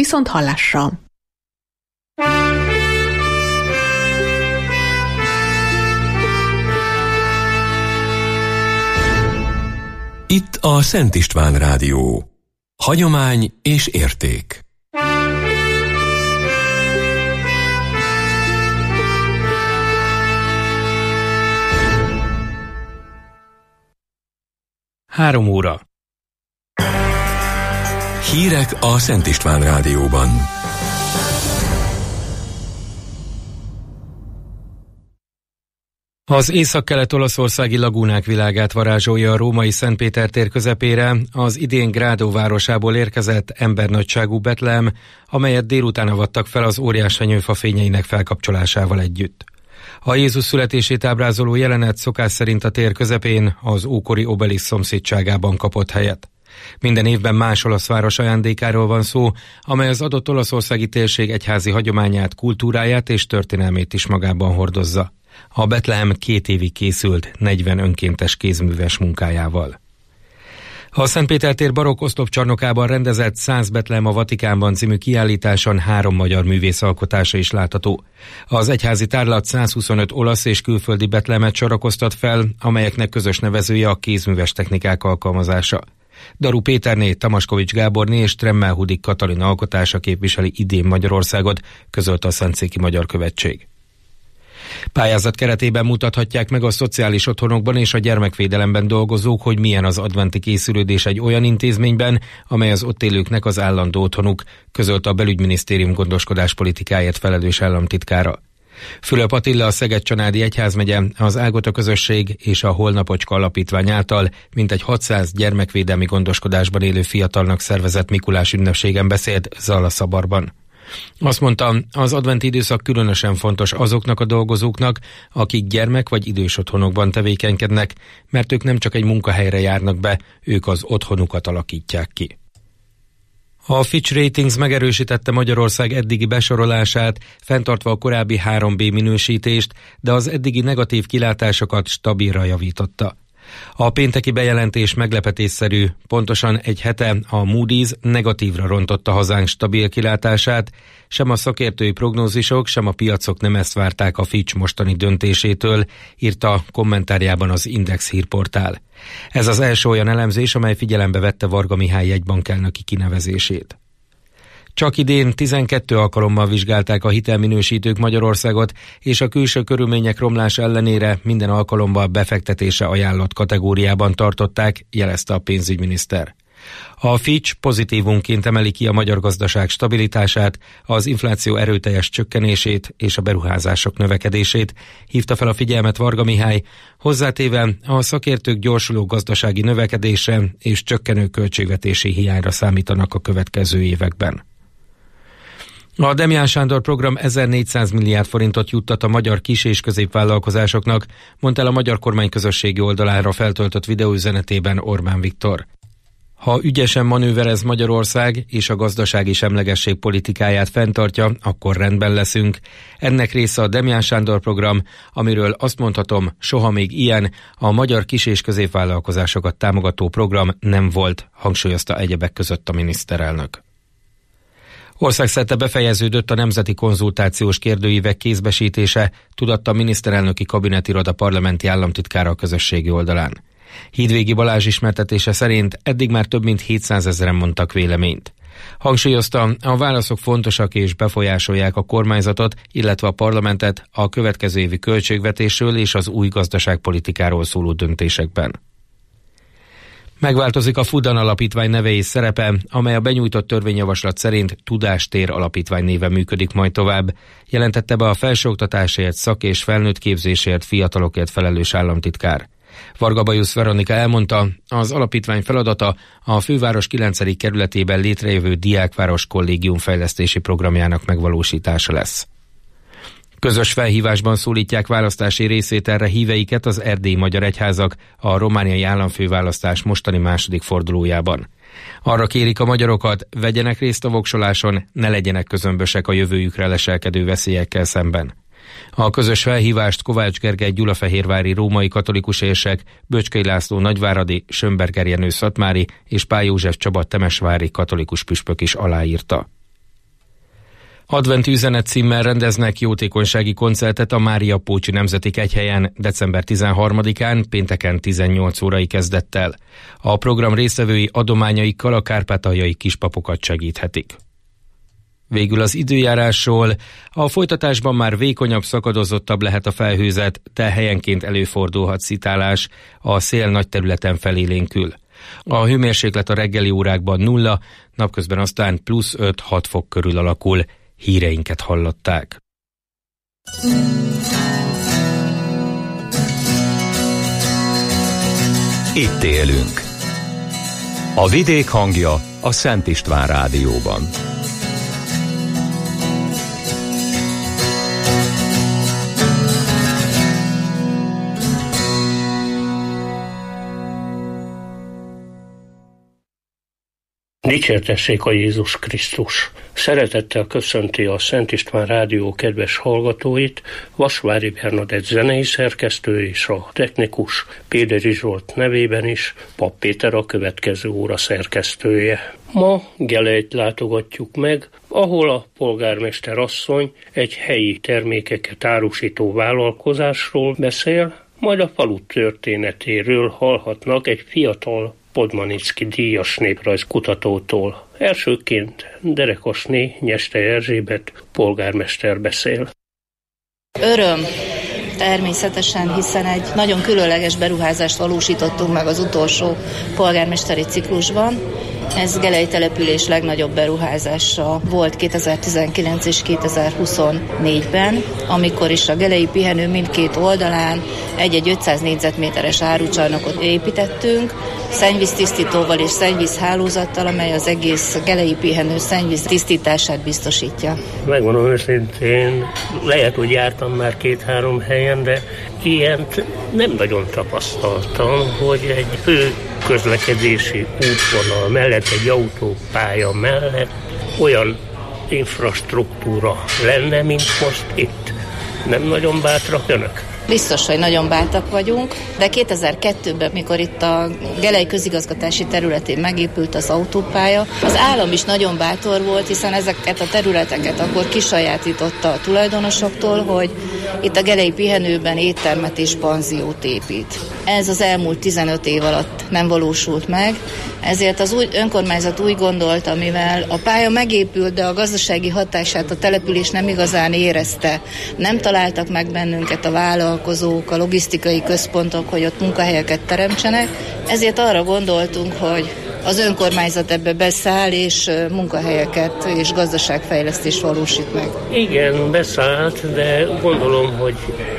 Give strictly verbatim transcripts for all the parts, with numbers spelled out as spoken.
Viszont hallásra! Itt a Szent István Rádió. Hagyomány és érték. Három óra. Hírek a Szent István Rádióban. Az északkelet-olaszországi lagúnák világát varázsolja a római Szentpéter tér közepére az idén Grádó városából érkezett embernagyságú Betlehem, amelyet délután avattak fel az óriás fenyőfa fényeinek felkapcsolásával együtt. A Jézus születését ábrázoló jelenet szokás szerint a tér közepén, az ókori Obelisz szomszédságában kapott helyet. Minden évben más olasz város ajándékáról van szó, amely az adott olaszországi térség egyházi hagyományát, kultúráját és történelmét is magában hordozza. A Betlehem két évig készült negyven önkéntes kézműves munkájával. A Szentpéter tér barokk oszlopcsarnokában rendezett száz Betlehem a Vatikánban című kiállításon három magyar művész alkotása is látható. Az egyházi tárlat százhuszonöt olasz és külföldi Betlehemet sorakoztat fel, amelyeknek közös nevezője a kézműves technikák alkalmazása. Daru Péterné, Tamaskovics Gáborné és Tremmel Hudik Katalin alkotása képviseli idén Magyarországot, közölte a Szentszéki Magyar Követség. Pályázat keretében mutathatják meg a szociális otthonokban és a gyermekvédelemben dolgozók, hogy milyen az adventi készülődés egy olyan intézményben, amely az ott élőknek az állandó otthonuk, közölte a Belügyminisztérium gondoskodás politikáért felelős államtitkára. Fülöp Attila, a Szeged-Csanádi Egyházmegye, az Ágota közösség és a Holnapocska Alapítvány által mintegy hatszáz gyermekvédelmi gondoskodásban élő fiatalnak szervezett Mikulás ünnepségen beszélt Zalaszabarban. Azt mondta, az adventi időszak különösen fontos azoknak a dolgozóknak, akik gyermek vagy idős otthonokban tevékenykednek, mert ők nem csak egy munkahelyre járnak be, ők az otthonukat alakítják ki. A Fitch Ratings megerősítette Magyarország eddigi besorolását, fenntartva a korábbi három bé minősítést, de az eddigi negatív kilátásokat stabilra javította. A pénteki bejelentés meglepetésszerű, pontosan egy hete a Moody's negatívra rontotta hazánk stabil kilátását, sem a szakértői prognózisok, sem a piacok nem ezt várták a Fitch mostani döntésétől, írta kommentárjában az Index hírportál. Ez az első olyan elemzés, amely figyelembe vette Varga Mihály jegybankelnöki kinevezését. Csak idén tizenkét alkalommal vizsgálták a hitelminősítők Magyarországot, és a külső körülmények romlása ellenére minden alkalommal befektetése ajánlott kategóriában tartották, jelezte a pénzügyminiszter. A Fitch pozitívunként emeli ki a magyar gazdaság stabilitását, az infláció erőteljes csökkenését és a beruházások növekedését, hívta fel a figyelmet Varga Mihály, hozzátéve a szakértők gyorsuló gazdasági növekedésre és csökkenő költségvetési hiányra számítanak a következő években. A Demján Sándor program ezernégyszáz milliárd forintot juttat a magyar kis- és középvállalkozásoknak, mondta el a magyar kormány közösségi oldalára feltöltött videóüzenetében Orbán Viktor. Ha ügyesen manőverez Magyarország és a gazdasági semlegesség politikáját fenntartja, akkor rendben leszünk. Ennek része a Demján Sándor program, amiről azt mondhatom, soha még ilyen, a magyar kis- és középvállalkozásokat támogató program nem volt, hangsúlyozta egyebek között a miniszterelnök. Országszerte befejeződött a nemzeti konzultációs kérdőívek kézbesítése, tudatta a miniszterelnöki kabinetiroda parlamenti államtitkára a közösségi oldalán. Hídvégi Balázs ismertetése szerint eddig már több mint hétszázezren mondtak véleményt. Hangsúlyozta, a válaszok fontosak és befolyásolják a kormányzatot, illetve a parlamentet a következő évi költségvetésről és az új gazdaságpolitikáról szóló döntésekben. Megváltozik a Fudan Alapítvány neve és szerepe, amely a benyújtott törvényjavaslat szerint Tudástér Alapítvány néven működik majd tovább, jelentette be a felsőoktatásért, szak- és felnőttképzésért, fiatalokért felelős államtitkár. Varga Bajusz Veronika elmondta, az alapítvány feladata a főváros kilencedik kerületében létrejövő Diákváros Kollégium fejlesztési programjának megvalósítása lesz. Közös felhívásban szólítják választási részvételre híveiket az erdélyi magyar egyházak a romániai államfőválasztás mostani második fordulójában. Arra kérik a magyarokat, vegyenek részt a voksoláson, ne legyenek közömbösek a jövőjükre leselkedő veszélyekkel szemben. A közös felhívást Kovács Gergely gyulafehérvári római katolikus érsek, Böcskei László nagyváradi, Sönberger Jenő szatmári és Pál József Csaba temesvári katolikus püspök is aláírta. Adventi üzenet címmel rendeznek jótékonysági koncertet a Mária Pócsi Nemzeti Kegyhelyen december tizenharmadikán, pénteken tizennyolc órai kezdettel. A program résztvevői adományaikkal a kárpátaljai kispapokat segíthetik. Végül az időjárásról. A folytatásban már vékonyabb, szakadozottabb lehet a felhőzet, de helyenként előfordulhat szitálás, a szél nagy területen felélénkül. A hőmérséklet a reggeli órákban nulla, napközben aztán plusz öt-hat fok körül alakul. Híreinket hallották. Itt élünk. A vidék hangja a Szent István Rádióban. Dicsértessék a Jézus Krisztus! Szeretettel köszönti a Szent István Rádió kedves hallgatóit, Vasvári Bernadett zenei szerkesztő és a technikus Péderi Zsolt nevében is, Pap Péter a következő óra szerkesztője. Ma Gelejt látogatjuk meg, ahol a polgármester asszony egy helyi termékeket árusító vállalkozásról beszél, majd a falu történetéről hallhatnak egy fiatal Podmanicki díjas néprajzkutatótól. Elsőként Derekosné Nyeste Erzsébet polgármester beszél. Öröm, természetesen, hiszen egy nagyon különleges beruházást valósítottunk meg az utolsó polgármesteri ciklusban. Ez Gelei település legnagyobb beruházása volt kétezer-tizenkilenc és kétezer-huszonnégyben, amikor is a gelei pihenő mindkét oldalán egy-egy ötszáz négyzetméteres árucsarnokot építettünk, szennyvíztisztítóval és szennyvízhálózattal, amely az egész gelei pihenő szennyvíz tisztítását biztosítja. Megmondom őszintén, lehet, hogy jártam már két-három helyen, de ilyent nem nagyon tapasztaltam, hogy egy fő közlekedési útvonal mellett, egy autópálya mellett olyan infrastruktúra lenne, mint most itt. Nem nagyon bátrak önök? Biztos, hogy nagyon bátrak vagyunk, de kétezer-kettőben, mikor itt a Gelei közigazgatási területén megépült az autópálya, az állam is nagyon bátor volt, hiszen ezeket a területeket akkor kisajátította a tulajdonosoktól, hogy itt a gelei pihenőben éttermet és panziót épít. Ez az elmúlt tizenöt év alatt nem valósult meg, ezért az új, önkormányzat úgy gondolta, mivel a pálya megépült, de a gazdasági hatását a település nem igazán érezte, nem találtak meg bennünket a vállalkozók, a logisztikai központok, hogy ott munkahelyeket teremtsenek, ezért arra gondoltunk, hogy az önkormányzat ebbe beszáll, és munkahelyeket és gazdaságfejlesztést valósít meg. Igen, beszállt, de gondolom, hogy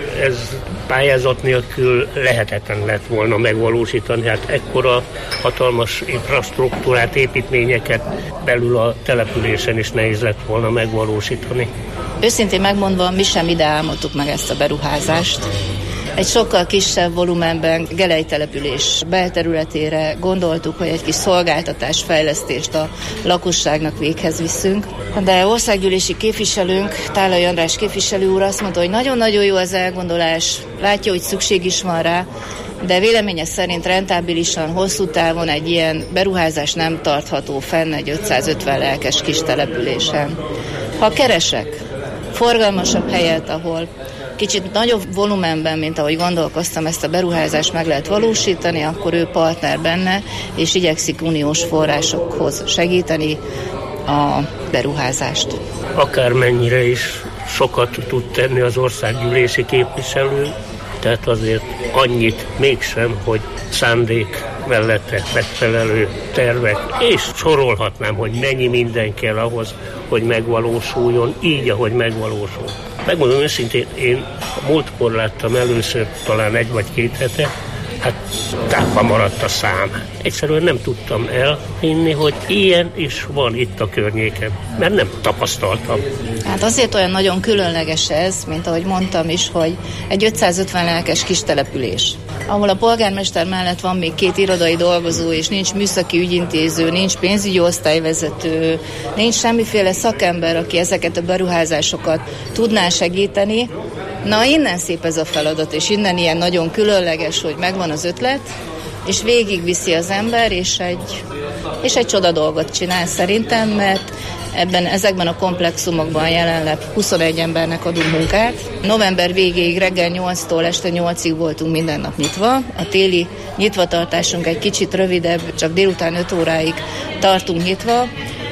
ez pályázat nélkül lehetetlen lett volna megvalósítani. Hát ekkora hatalmas infrastruktúrát, építményeket belül a településen is nehéz lett volna megvalósítani. Őszintén megmondva, mi sem ide álmodtuk meg ezt a beruházást. Egy sokkal kisebb volumenben Gelei település belterületére gondoltuk, hogy egy kis szolgáltatásfejlesztést a lakosságnak véghez viszünk. De országgyűlési képviselőnk, Tálai András képviselő úr azt mondta, hogy nagyon-nagyon jó az elgondolás, látja, hogy szükség is van rá, de véleménye szerint rentábilisan, hosszú távon egy ilyen beruházás nem tartható fenn egy ötszázötven lelkes kis településen. Ha keresek forgalmasabb helyet, ahol kicsit nagyobb volumenben, mint ahogy gondolkoztam, ezt a beruházást meg lehet valósítani, akkor ő partner benne, és igyekszik uniós forrásokhoz segíteni a beruházást. Akármennyire is sokat tud tenni az országgyűlési képviselő, tehát azért annyit mégsem, hogy szándék mellette megfelelő tervek, és sorolhatnám, hogy mennyi minden kell ahhoz, hogy megvalósuljon, így, ahogy megvalósul. Megmondom őszintén, én múltkor láttam először, talán egy vagy két hete, hát távol maradt a szám. Egyszerűen nem tudtam elhinni, hogy ilyen is van itt a környéken, mert nem tapasztaltam. Hát azért olyan nagyon különleges ez, mint ahogy mondtam is, hogy egy ötszázötven lelkes kis település, ahol a polgármester mellett van még két irodai dolgozó, és nincs műszaki ügyintéző, nincs pénzügyi osztályvezető, nincs semmiféle szakember, aki ezeket a beruházásokat tudná segíteni. Na, innen szép ez a feladat, és innen ilyen nagyon különleges, hogy megvan az ötlet, és végigviszi az ember, és egy, és egy csoda dolgot csinál szerintem, mert Ebben, ezekben a komplexumokban jelenleg huszonegy embernek adunk munkát. November végéig reggel nyolctól este nyolcig voltunk minden nap nyitva. A téli nyitvatartásunk egy kicsit rövidebb, csak délután öt óráig tartunk nyitva,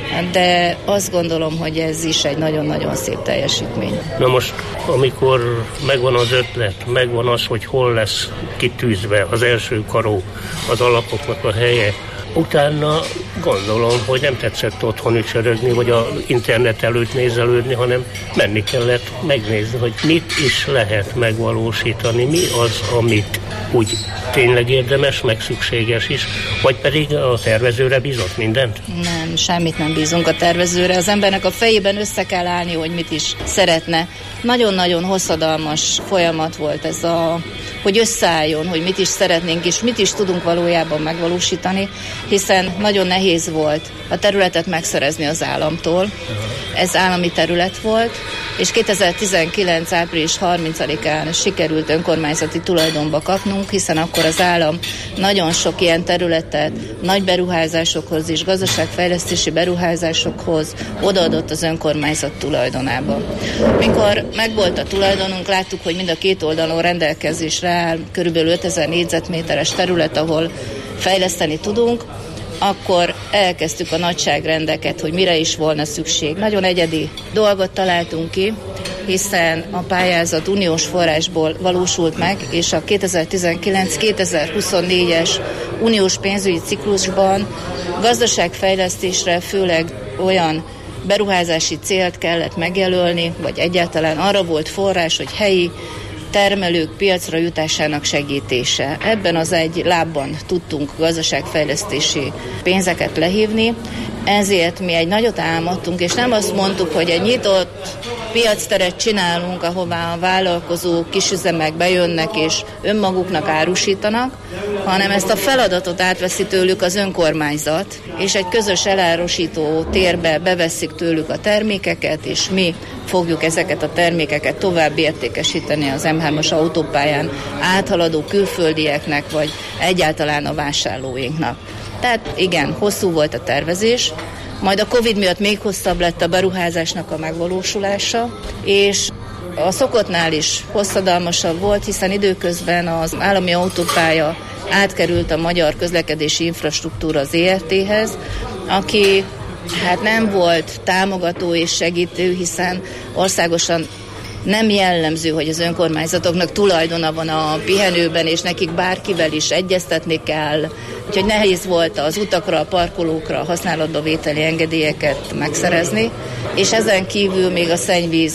de azt gondolom, hogy ez is egy nagyon-nagyon szép teljesítmény. Na most, amikor megvan az ötlet, megvan az, hogy hol lesz kitűzve az első karó, az alapoknak a helye, utána gondolom, hogy nem tetszett otthon ücsörögni, vagy az internet előtt nézelődni, hanem menni kellett megnézni, hogy mit is lehet megvalósítani, mi az, amit úgy tényleg érdemes, meg szükséges is, vagy pedig a tervezőre bízott mindent? Nem, semmit nem bízunk a tervezőre. Az embernek a fejében össze kell állni, hogy mit is szeretne. Nagyon-nagyon hosszadalmas folyamat volt ez a, hogy összeálljon, hogy mit is szeretnénk, és mit is tudunk valójában megvalósítani, hiszen nagyon nehéz volt a területet megszerezni az államtól. Ez állami terület volt, és kétezer-tizenkilenc április harmincadikán sikerült önkormányzati tulajdonba kapnunk, hiszen akkor az állam nagyon sok ilyen területet nagy beruházásokhoz és gazdaságfejlesztési beruházásokhoz odaadott az önkormányzat tulajdonába. Mikor megvolt a tulajdonunk, láttuk, hogy mind a két oldalon rendelkezésre áll körülbelül ötezer négyzetméteres terület, ahol fejleszteni tudunk, akkor elkezdtük a nagyságrendeket, hogy mire is volna szükség. Nagyon egyedi dolgot találtunk ki, hiszen a pályázat uniós forrásból valósult meg, és a kétezer-tizenkilenc kétezer-huszonnégyes uniós pénzügyi ciklusban gazdaságfejlesztésre főleg olyan beruházási célt kellett megjelölni, vagy egyáltalán arra volt forrás, hogy helyi termelők piacra jutásának segítése. Ebben az egy lábban tudtunk gazdaságfejlesztési pénzeket lehívni, ezért mi egy nagyot álmodtunk, és nem azt mondtuk, hogy egy nyitott piacteret csinálunk, ahová a vállalkozók, kisüzemek bejönnek és önmaguknak árusítanak, hanem ezt a feladatot átveszi tőlük az önkormányzat, és egy közös elárusító térbe beveszik tőlük a termékeket, és mi fogjuk ezeket a termékeket tovább értékesíteni az em hármas autópályán áthaladó külföldieknek, vagy egyáltalán a vásárlóinknak. Tehát igen, hosszú volt a tervezés, majd a Covid miatt még hosszabb lett a beruházásnak a megvalósulása, és a szokottnál is hosszadalmasabb volt, hiszen időközben az állami autópálya átkerült a Magyar Közlekedési Infrastruktúra zé er té-hez, aki hát nem volt támogató és segítő, hiszen országosan nem jellemző, hogy az önkormányzatoknak tulajdona van a pihenőben, és nekik bárkivel is egyeztetni kell. Úgyhogy nehéz volt az utakra, a parkolókra, a használatba vételi engedélyeket megszerezni. És ezen kívül még a szennyvíz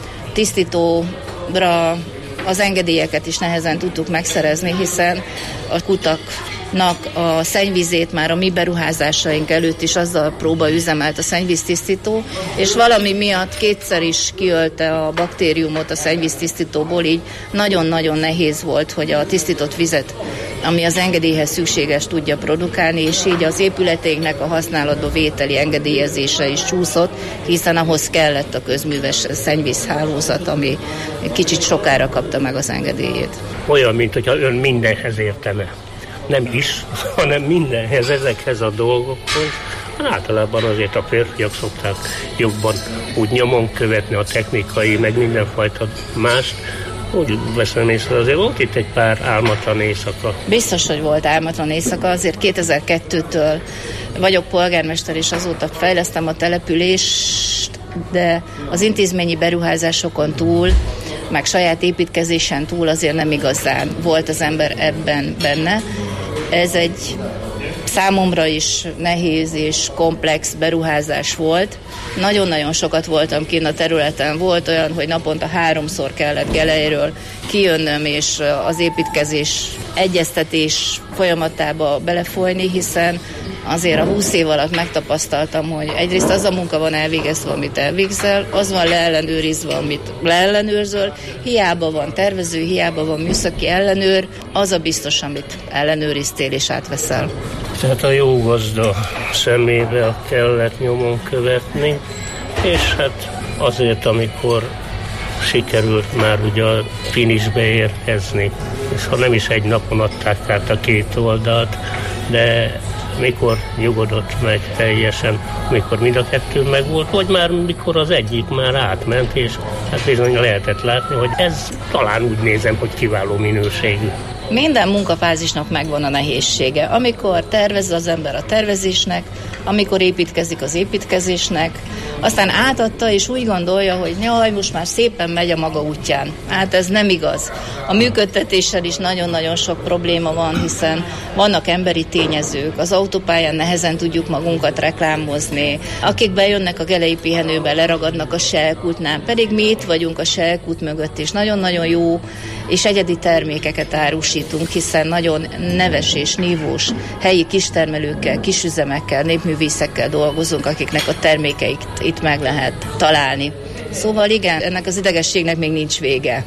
tisztítóra az engedélyeket is nehezen tudtuk megszerezni, hiszen a kutaknak a szennyvízét már a mi beruházásaink előtt is azzal próba üzemelt a szennyvíztisztító, és valami miatt kétszer is kiölte a baktériumot a szennyvíztisztítóból, így nagyon-nagyon nehéz volt, hogy a tisztított vizet, ami az engedélyhez szükséges, tudja produkálni, és így az épületeinknek a használatba vételi engedélyezése is csúszott, hiszen ahhoz kellett a közműves szennyvízhálózat, ami kicsit sokára kapta meg az engedélyét. Olyan, mint hogyha ön mindenhez értene. Nem is, hanem mindenhez, ezekhez a dolgokhoz. Általában azért a férfiak szokták jobban úgy nyomon követni a technikai, meg mindenfajta mást. Úgy veszem észre, azért volt itt egy pár álmatlan éjszaka. Biztos, hogy volt álmatlan éjszaka, azért kétezer-kettőtől vagyok polgármester, és azóta fejlesztem a települést, de az intézményi beruházásokon túl, meg saját építkezésen túl azért nem igazán volt az ember ebben benne. Ez egy számomra is nehéz és komplex beruházás volt. Nagyon-nagyon sokat voltam kint a területen. Volt olyan, hogy naponta háromszor kellett Gelejről kijönnöm, és az építkezés egyeztetés folyamatába belefolyni, hiszen azért a húsz év alatt megtapasztaltam, hogy egyrészt az a munka van elvégezve, amit elvégzel, az van leellenőrizve, amit leellenőrzöl, hiába van tervező, hiába van műszaki ellenőr, az a biztos, amit ellenőriztél és átveszel. Tehát a jó gazda szemébe kellett nyomon követni, és hát azért, amikor sikerült már ugye a finishbe érkezni, és ha nem is egy napon adták át a két oldalt, de mikor nyugodott meg teljesen, mikor mind a kettő megvolt, vagy már mikor az egyik már átment, és hát bizony lehetett látni, hogy ez talán úgy nézem, hogy kiváló minőségű. Minden munkafázisnak megvan a nehézsége. Amikor tervez az ember a tervezésnek, amikor építkezik az építkezésnek, aztán átadta és úgy gondolja, hogy jaj, most már szépen megy a maga útján. Hát ez nem igaz. A működtetéssel is nagyon-nagyon sok probléma van, hiszen vannak emberi tényezők, az autópályán nehezen tudjuk magunkat reklámozni. Akik bejönnek a Gelei pihenőbe, leragadnak a Shell-kútnál, pedig mi itt vagyunk a Shell-kút mögött, és nagyon-nagyon jó és egyedi termékeket árusítunk, hiszen nagyon neves és nívós helyi kistermelőkkel, kisüzemekkel, népművészekkel dolgozunk, akiknek a termékeit itt meg lehet találni. Szóval igen, ennek az idegességnek még nincs vége.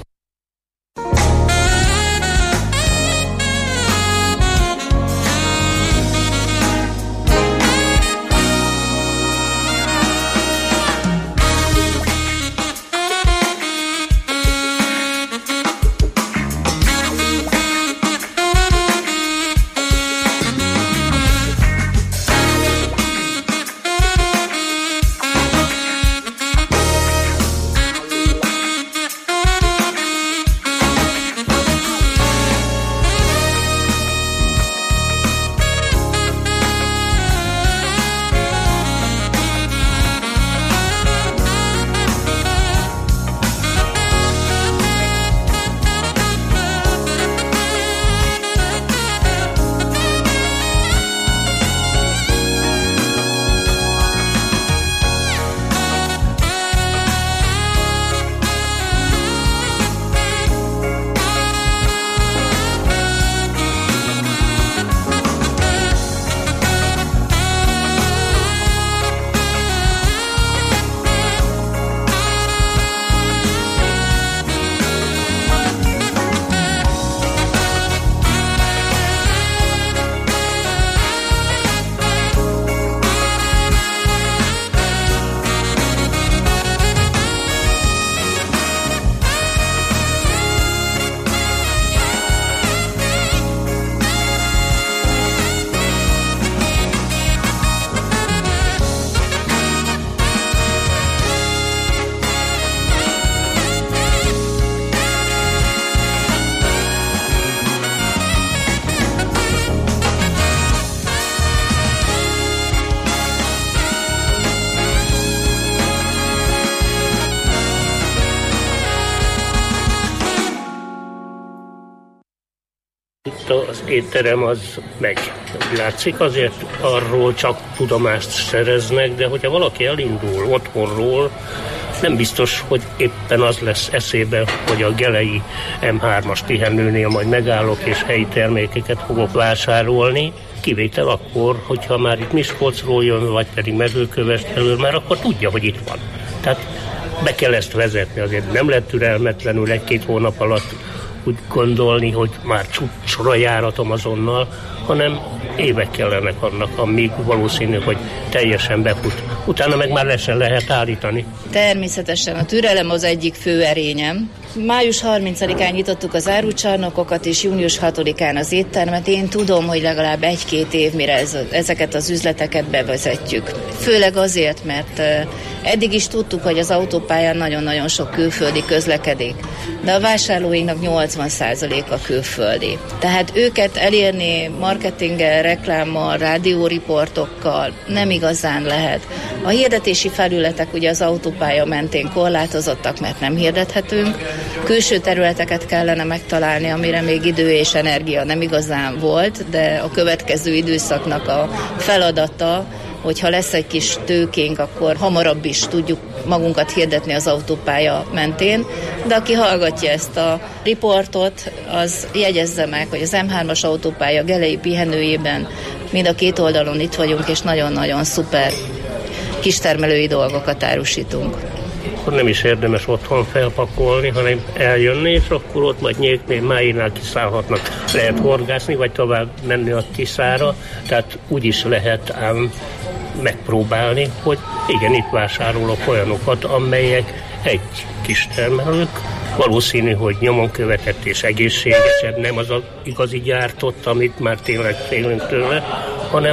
Az étterem az megy. Látszik, azért arról csak tudomást szereznek, de hogyha valaki elindul otthonról, nem biztos, hogy éppen az lesz eszébe, hogy a gelei em hármas pihenőnél majd megállok és helyi termékeket fogok vásárolni. Kivétel akkor, hogyha már itt Miskolcról jön, vagy pedig Mezőkövesdről, már akkor tudja, hogy itt van. Tehát be kell ezt vezetni, azért nem lehet türelmetlenül egy-két hónap alatt úgy gondolni, hogy már csúcsra járatom azonnal, hanem évek kellenek annak, amíg valószínű, hogy teljesen befut. Utána meg már le sem lehet állítani. Természetesen a türelem az egyik fő erényem. május harmincadikán nyitottuk az árucsarnokokat, és június hatodikán az éttermet. Én tudom, hogy legalább egy-két év, mire ez, ezeket az üzleteket bevezetjük. Főleg azért, mert eddig is tudtuk, hogy az autópályán nagyon-nagyon sok külföldi közlekedik, de a vásárlóinknak nyolcvan százaléka külföldi. Tehát őket elérni marketinggel, reklámmal, rádióriportokkal nem igazán lehet. A hirdetési felületek ugye az autópálya mentén korlátozottak, mert nem hirdethetünk. Külső területeket kellene megtalálni, amire még idő és energia nem igazán volt, de a következő időszaknak a feladata, hogyha lesz egy kis tőkénk, akkor hamarabb is tudjuk magunkat hirdetni az autópálya mentén, de aki hallgatja ezt a riportot, az jegyezze meg, hogy az em hármas autópálya gelei pihenőjében mind a két oldalon itt vagyunk, és nagyon-nagyon szuper kistermelői dolgokat árusítunk. Akkor nem is érdemes otthon felpakolni, hanem eljönni, és akkor ott majd Nyéknél, Máinál kiszállhatnak. Lehet horgászni, vagy tovább menni a Tiszára, tehát úgy is lehet ám megpróbálni, hogy igen, itt vásárolok olyanokat, amelyek egy kis termelők, valószínű, hogy nyomon követett és egészségesebb, nem az az igazi gyártott, amit már tényleg félünk tőle, hanem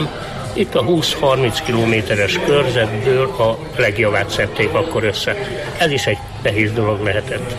Itt a húsz-harminc kilométeres körzetből a legjavát szedték akkor össze. Ez is egy nehéz dolog lehetett.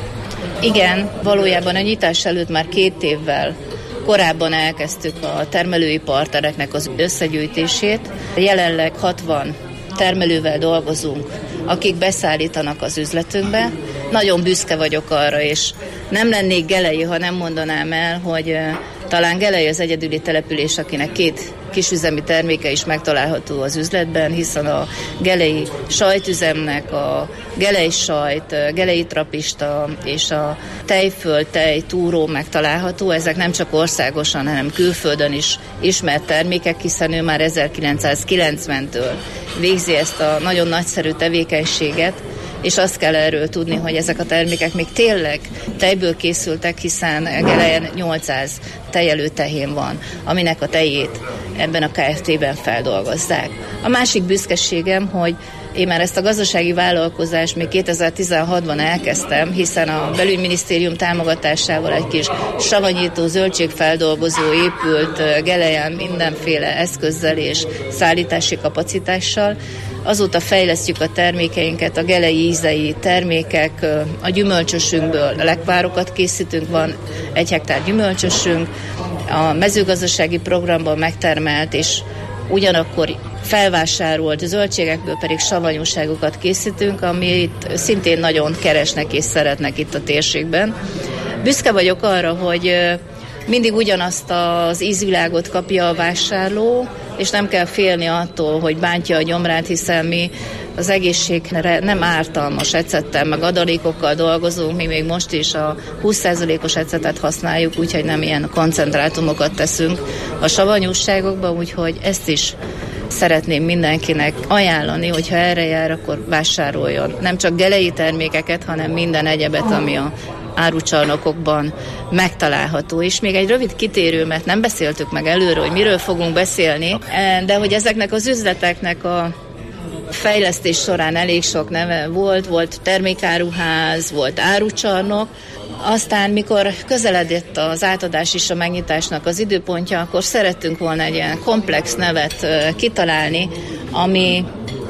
Igen, valójában a nyitás előtt már két évvel korábban elkezdtük a termelői partnereknek az összegyűjtését. Jelenleg hatvan termelővel dolgozunk, akik beszállítanak az üzletünkbe. Nagyon büszke vagyok arra, és nem lennék gelei, ha nem mondanám el, hogy talán Gelei az egyedüli település, akinek két kisüzemi terméke is megtalálható az üzletben, hiszen a gelei sajtüzemnek a gelei sajt, gelei trapista és a tejföld, tej, túró megtalálható. Ezek nem csak országosan, hanem külföldön is ismert termékek, hiszen ő már ezerkilencszázkilencventől végzi ezt a nagyon nagyszerű tevékenységet, és azt kell erről tudni, hogy ezek a termékek még tényleg tejből készültek, hiszen Gelejen nyolcszáz tejelő tehén van, aminek a tejét ebben a ká ef té-ben feldolgozzák. A másik büszkeségem, hogy én már ezt a gazdasági vállalkozást még kétezer-tizenhatban elkezdtem, hiszen a belügyminisztérium támogatásával egy kis savanyító zöldségfeldolgozó épült Gelejen mindenféle eszközzel és szállítási kapacitással. Azóta fejlesztjük a termékeinket, a gelei ízei termékek, a gyümölcsösünkből lekvárokat készítünk, van egy hektár gyümölcsösünk, a mezőgazdasági programban megtermelt és ugyanakkor felvásárolt zöldségekből pedig savanyúságokat készítünk, amit szintén nagyon keresnek és szeretnek itt a térségben. Büszke vagyok arra, hogy mindig ugyanazt az ízvilágot kapja a vásárló, és nem kell félni attól, hogy bántja a gyomrát, hiszen mi az egészségre nem ártalmas ecettel, meg adalékokkal dolgozunk, mi még most is a húsz százalékos ecetet használjuk, úgyhogy nem ilyen koncentrátumokat teszünk a savanyúságokba, úgyhogy ezt is szeretném mindenkinek ajánlani, hogyha erre jár, akkor vásároljon. Nem csak gelei termékeket, hanem minden egyebet, ami a árucsarnokokban megtalálható. És még egy rövid kitérő, mert nem beszéltük meg előre, hogy miről fogunk beszélni, de hogy ezeknek az üzleteknek a fejlesztés során elég sok neve volt, volt termékáruház, volt árucsarnok, aztán mikor közeledett az átadás és a megnyitásnak az időpontja, akkor szerettünk volna egy ilyen komplex nevet kitalálni, ami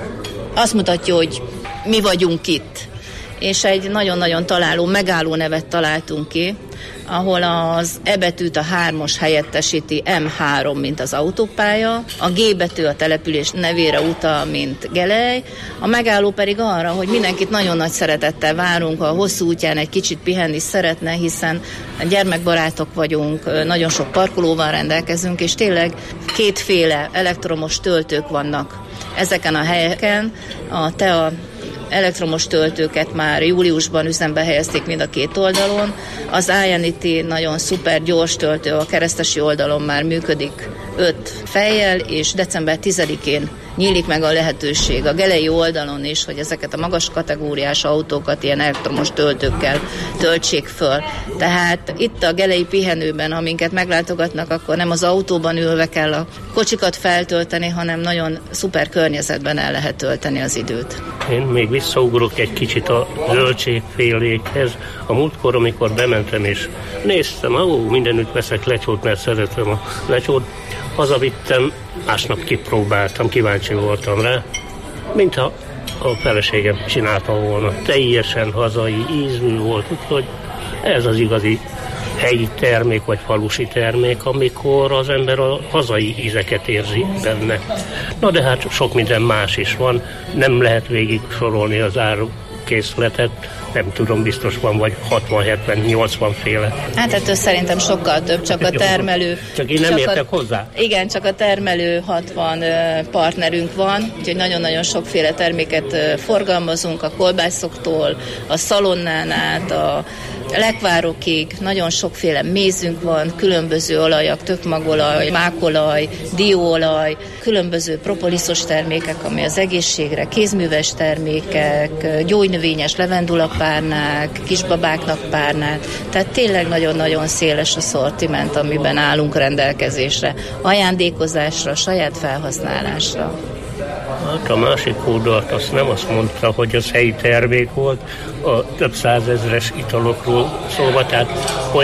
azt mutatja, hogy mi vagyunk itt. És egy nagyon-nagyon találó, megálló nevet találtunk ki, ahol az E betűt a hármas helyettesíti, em három, mint az autópálya, a G betű a település nevére utal, mint Gelej, a megálló pedig arra, hogy mindenkit nagyon nagy szeretettel várunk, a hosszú útján egy kicsit pihenni szeretne, hiszen gyermekbarátok vagyunk, nagyon sok parkolóval rendelkezünk, és tényleg kétféle elektromos töltők vannak ezeken a helyeken. A TEA elektromos töltőket már júliusban üzembe helyezték mind a két oldalon. Az Ionity nagyon szuper gyors töltő, a keresztesi oldalon már működik öt fejjel, és december tizedikén nyílik meg a lehetőség a gelei oldalon is, hogy ezeket a magas kategóriás autókat ilyen elektromos töltőkkel töltsék föl. Tehát itt a gelei pihenőben, ha minket meglátogatnak, akkor nem az autóban ülve kell a kocsikat feltölteni, hanem nagyon szuper környezetben el lehet tölteni az időt. Én még visszaugrok egy kicsit a zöldségfélékhez. A múltkor, amikor bementem és néztem, ó, mindenütt veszek lecsót, mert szeretem a lecsót, hazavittem, másnap kipróbáltam, kíváncsi voltam rá, mintha a feleségem csinálta volna. Teljesen hazai ízű volt, úgyhogy ez az igazi helyi termék, vagy falusi termék, amikor az ember a hazai ízeket érzi benne. Na de hát sok minden más is van, nem lehet végig sorolni az árukészletet, nem tudom, biztos van vagy hatvan, hetven, nyolcvan féle. Hát ettől szerintem sokkal több, csak a termelő... Csak én nem csak értek a, hozzá? Igen, csak a termelő hatvan partnerünk van, úgyhogy nagyon-nagyon sokféle terméket forgalmazunk, a kolbászoktól, a szalonnán át, a lekvárokig, nagyon sokféle mézünk van, különböző olajak, tökmagolaj, mákolaj, dióolaj, különböző propoliszos termékek, ami az egészségre, kézműves termékek, gyógynövényes levendulapárnák, kisbabáknak párnák, tehát tényleg nagyon-nagyon széles a szortiment, amiben állunk rendelkezésre, ajándékozásra, saját felhasználásra. Hát a másik oldalt azt nem azt mondta, hogy az helyi termék volt, a több százezres italokról szólva, tehát olyan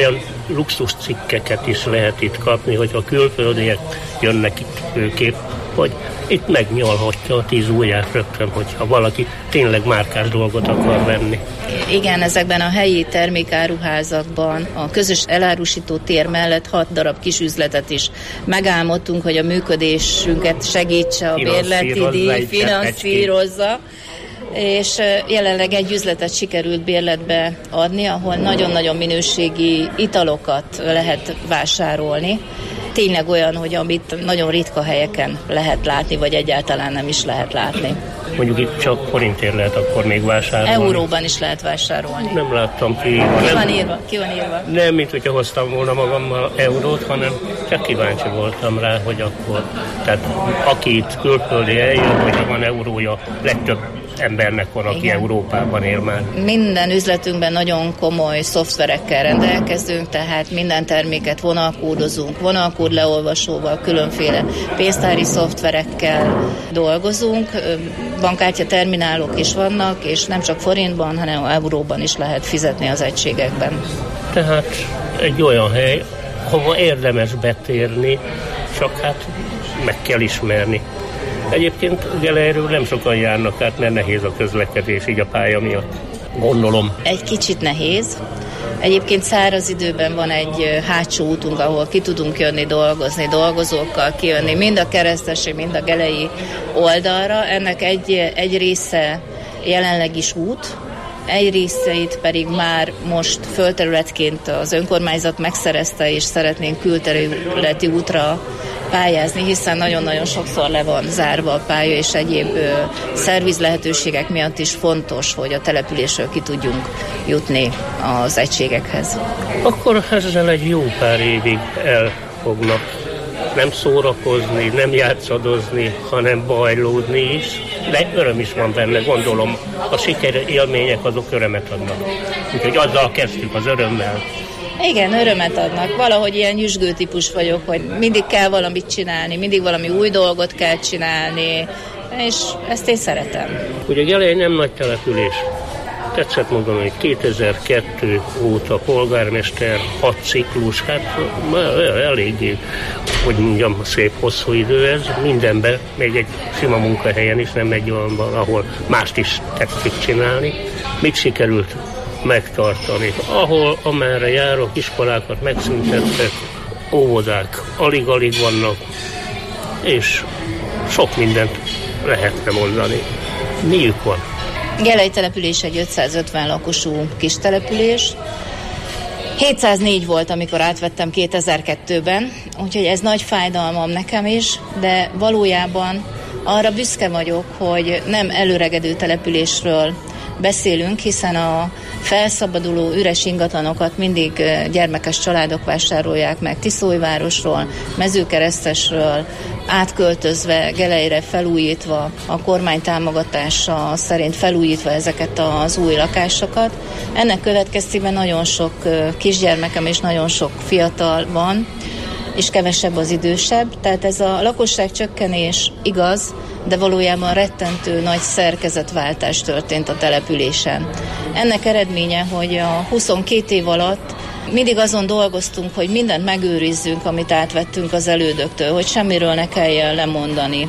luxus cikkeket is lehet itt kapni, hogy a külföldiek jönnek itt őképp, hogy itt megnyalhatja a tíz ujját rögtön, hogyha valaki tényleg márkás dolgot akar venni. Igen, ezekben a helyi termékáruházakban a közös elárusító tér mellett hat darab kis üzletet is megálmodtunk, hogy a működésünket segítse a bérleti díj, finanszírozza. És jelenleg egy üzletet sikerült bérletbe adni, ahol nagyon-nagyon minőségi italokat lehet vásárolni. Tényleg olyan, hogy amit nagyon ritka helyeken lehet látni, vagy egyáltalán nem is lehet látni. Mondjuk itt csak forintért lehet akkor még vásárolni. Euróban is lehet vásárolni. Nem láttam ki. Ki nem, van írva? Ki van írva? Nem, mint hogyha hoztam volna magammal eurót, hanem csak kíváncsi voltam rá, hogy akkor, tehát aki itt külföldi eljön, hogyha van eurója, legtöbb embernek van, aki igen, Európában él már. Minden üzletünkben nagyon komoly szoftverekkel rendelkezünk, tehát minden terméket vonalkódozunk, vonalkód leolvasóval, különféle pénztári szoftverekkel dolgozunk, bankkártya terminálok is vannak, és nem csak forintban, hanem euróban is lehet fizetni az egységekben. Tehát egy olyan hely, hova érdemes betérni, csak hát meg kell ismerni. Egyébként Gelejről nem sokan járnak át, mert nehéz a közlekedés így a pálya miatt. Gondolom. Egy kicsit nehéz. Egyébként száraz időben van egy hátsó útunk, ahol ki tudunk jönni dolgozni, dolgozókkal kijönni, mind a keresztesi, mind a gelei oldalra. Ennek egy, egy része jelenleg is út, egy részeit pedig már most földterületként az önkormányzat megszerezte, és szeretnénk külterületi útra pályázni, hiszen nagyon-nagyon sokszor le van zárva a pálya, és egyéb ö, szerviz lehetőségek miatt is fontos, hogy a településről ki tudjunk jutni az egységekhez. Akkor ezzel egy jó pár évig el fognak nem szórakozni, nem játszadozni, hanem bajlódni is, de öröm is van benne, gondolom. A siker élmények azok örömet adnak. Úgyhogy azzal kezdtük, az örömmel. Igen, örömet adnak. Valahogy ilyen nyüzsgő típus vagyok, hogy mindig kell valamit csinálni, mindig valami új dolgot kell csinálni, és ezt én szeretem. Ugye Gelej nem nagy település. Tetszett mondani, hogy kétezer-kettő óta polgármester, hat ciklus, hát eléggé, hogy mondjam, szép hosszú idő ez, mindenben, még egy sima munkahelyen is, nem egy olyanban, ahol mást is tetszik csinálni. Mit sikerült megtartani? Ahol, amerre járok, iskolákat megszüntettek, óvodák alig-alig vannak, és sok mindent lehetne mondani. Miük van? Gelej település egy ötszázötven lakosú kis település. hétszáznégy volt, amikor átvettem kétezer-kettőben, úgyhogy ez nagy fájdalmam nekem is, de valójában arra büszke vagyok, hogy nem előregedő településről beszélünk, hiszen a felszabaduló üres ingatlanokat mindig gyermekes családok vásárolják meg Tiszólyvárosról, Mezőkeresztesről, átköltözve, Gelejre felújítva, a kormány támogatása szerint felújítva ezeket az új lakásokat. Ennek következtében nagyon sok kisgyermekem és nagyon sok fiatal van, és kevesebb az idősebb, tehát ez a lakosság csökkenés igaz, de valójában rettentő nagy szerkezetváltás történt a településen. Ennek eredménye, hogy a huszonkét év alatt mindig azon dolgoztunk, hogy mindent megőrizzünk, amit átvettünk az elődöktől, hogy semmiről ne kelljen lemondani.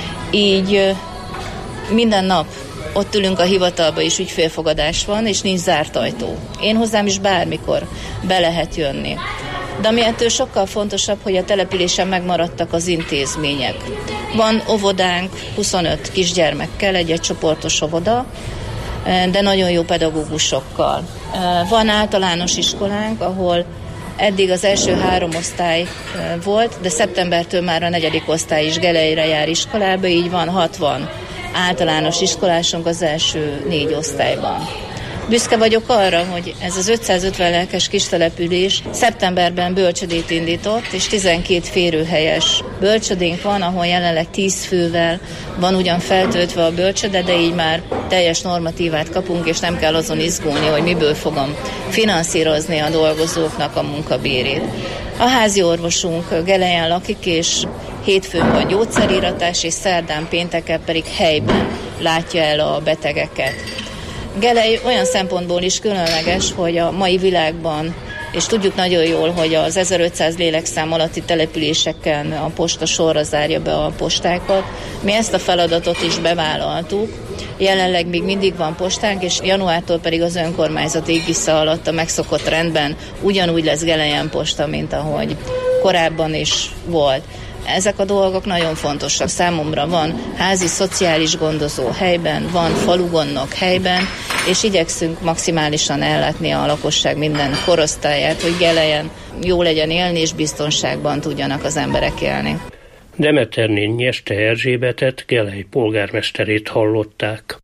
Így minden nap ott ülünk a hivatalba, és ügyfélfogadás van, és nincs zárt ajtó. Én hozzám is bármikor be lehet jönni. De ami ettől sokkal fontosabb, hogy a településen megmaradtak az intézmények. Van óvodánk huszonöt kisgyermekkel, egy-egy csoportos óvoda, de nagyon jó pedagógusokkal. Van általános iskolánk, ahol eddig az első három osztály volt, de szeptembertől már a negyedik osztály is Gelejre jár iskolába, így van hatvan általános iskolásunk az első négy osztályban. Büszke vagyok arra, hogy ez az ötszázötven lelkes kistelepülés szeptemberben bölcsödét indított, és tizenkét férőhelyes bölcsödénk van, ahol jelenleg tíz fővel van ugyan feltöltve a bölcsöde, de így már teljes normatívát kapunk, és nem kell azon izgulni, hogy miből fogom finanszírozni a dolgozóknak a munkabérét. A házi orvosunk Gelejen lakik, és hétfőn van gyógyszeríratás, és szerdán pénteken pedig helyben látja el a betegeket. Gelej olyan szempontból is különleges, hogy a mai világban és tudjuk nagyon jól, hogy az ezerötszáz lélekszám alatti településeken a posta sorra zárja be a postákat. Mi ezt a feladatot is bevállaltuk. Jelenleg még mindig van postánk, és januártól pedig az önkormányzat égisze alatt a megszokott rendben ugyanúgy lesz Gelejen posta, mint ahogy korábban is volt. Ezek a dolgok nagyon fontosak számomra. Van házi szociális gondozó helyben, van falugondnok helyben, és igyekszünk maximálisan ellátni a lakosság minden korosztályát, hogy Gelejen jó legyen élni, és biztonságban tudjanak az emberek élni. Demeternén Nyeste Erzsébetet, Gelej polgármesterét hallották.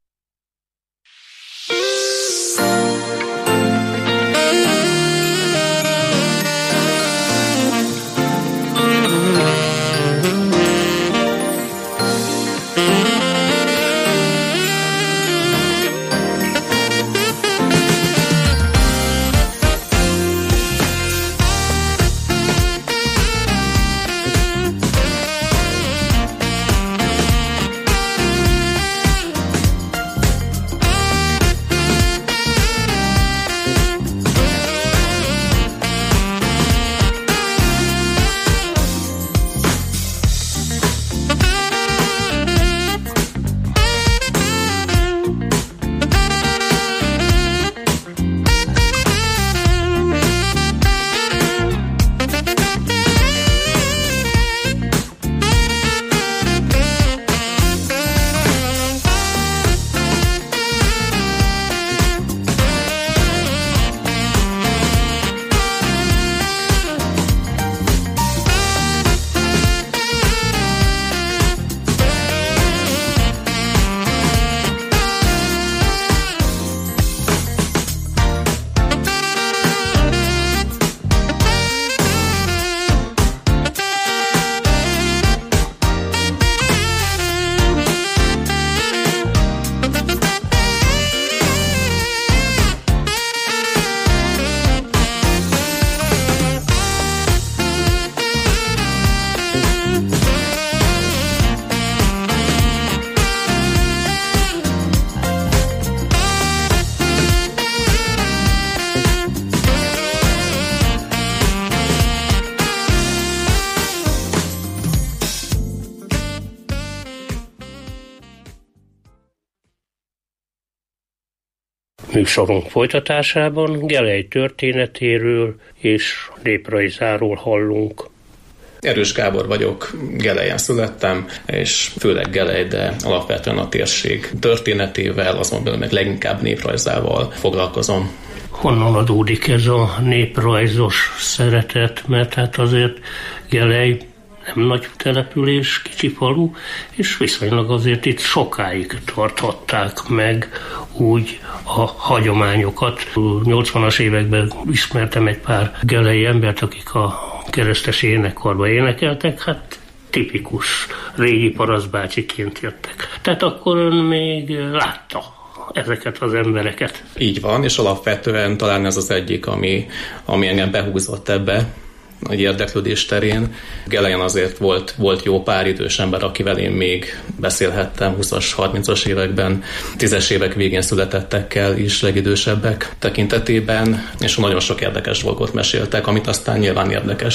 Műsorunk folytatásában Gelej történetéről és néprajzáról hallunk. Erős Gábor vagyok, Gelejen születtem, és főleg Gelej, de alapvetően a térség történetével, azon belül meg leginkább néprajzával foglalkozom. Honnan adódik ez a néprajzos szeretet? Mert hát azért Gelej nem nagy település, kicsi falu, és viszonylag azért itt sokáig tarthatták meg úgy a hagyományokat. nyolcvanas években ismertem egy pár geleji embert, akik a keresztes énekkarba énekeltek, hát tipikus régi parasztbácsiként jöttek. Tehát akkor ön még látta ezeket az embereket. Így van, és alapvetően talán ez az egyik, ami, ami engem behúzott ebbe, egy érdeklődés terén. Gelejen azért volt, volt jó pár idős ember, akivel én még beszélhettem húszas, harmincas években, tízes évek végén születettekkel is, legidősebbek tekintetében, és nagyon sok érdekes dolgot meséltek, amit aztán nyilván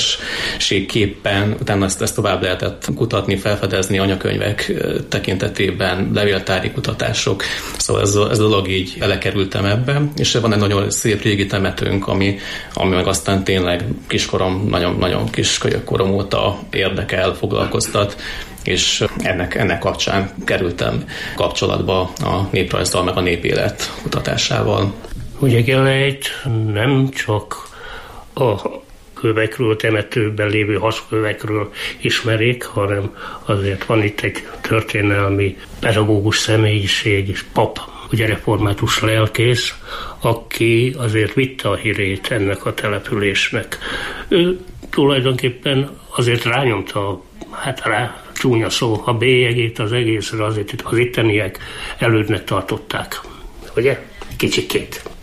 érdekességképpen utána ezt, ezt tovább lehetett kutatni, felfedezni anyakönyvek tekintetében, levéltári kutatások, szóval ez a, ez a dolog így elekerültem ebbe, és van egy nagyon szép régi temetőnk, ami, ami meg aztán tényleg kiskorom, nagyon-nagyon kis korom óta érdekel, foglalkoztat, és ennek, ennek kapcsán kerültem kapcsolatba a néprajzzal, meg a népélet kutatásával. Ugye Gelejt nem csak a kövekről, temetőben lévő haskövekről ismerik, hanem azért van itt egy történelmi pedagógus személyiség és pap, ugye református lelkész, aki azért vitte a hírét ennek a településnek. Ő tulajdonképpen azért rányomta, hát rá csúnya szó, a bélyegét az egészre, azért az itteniek elődnek tartották. Ugye? Kicsikét.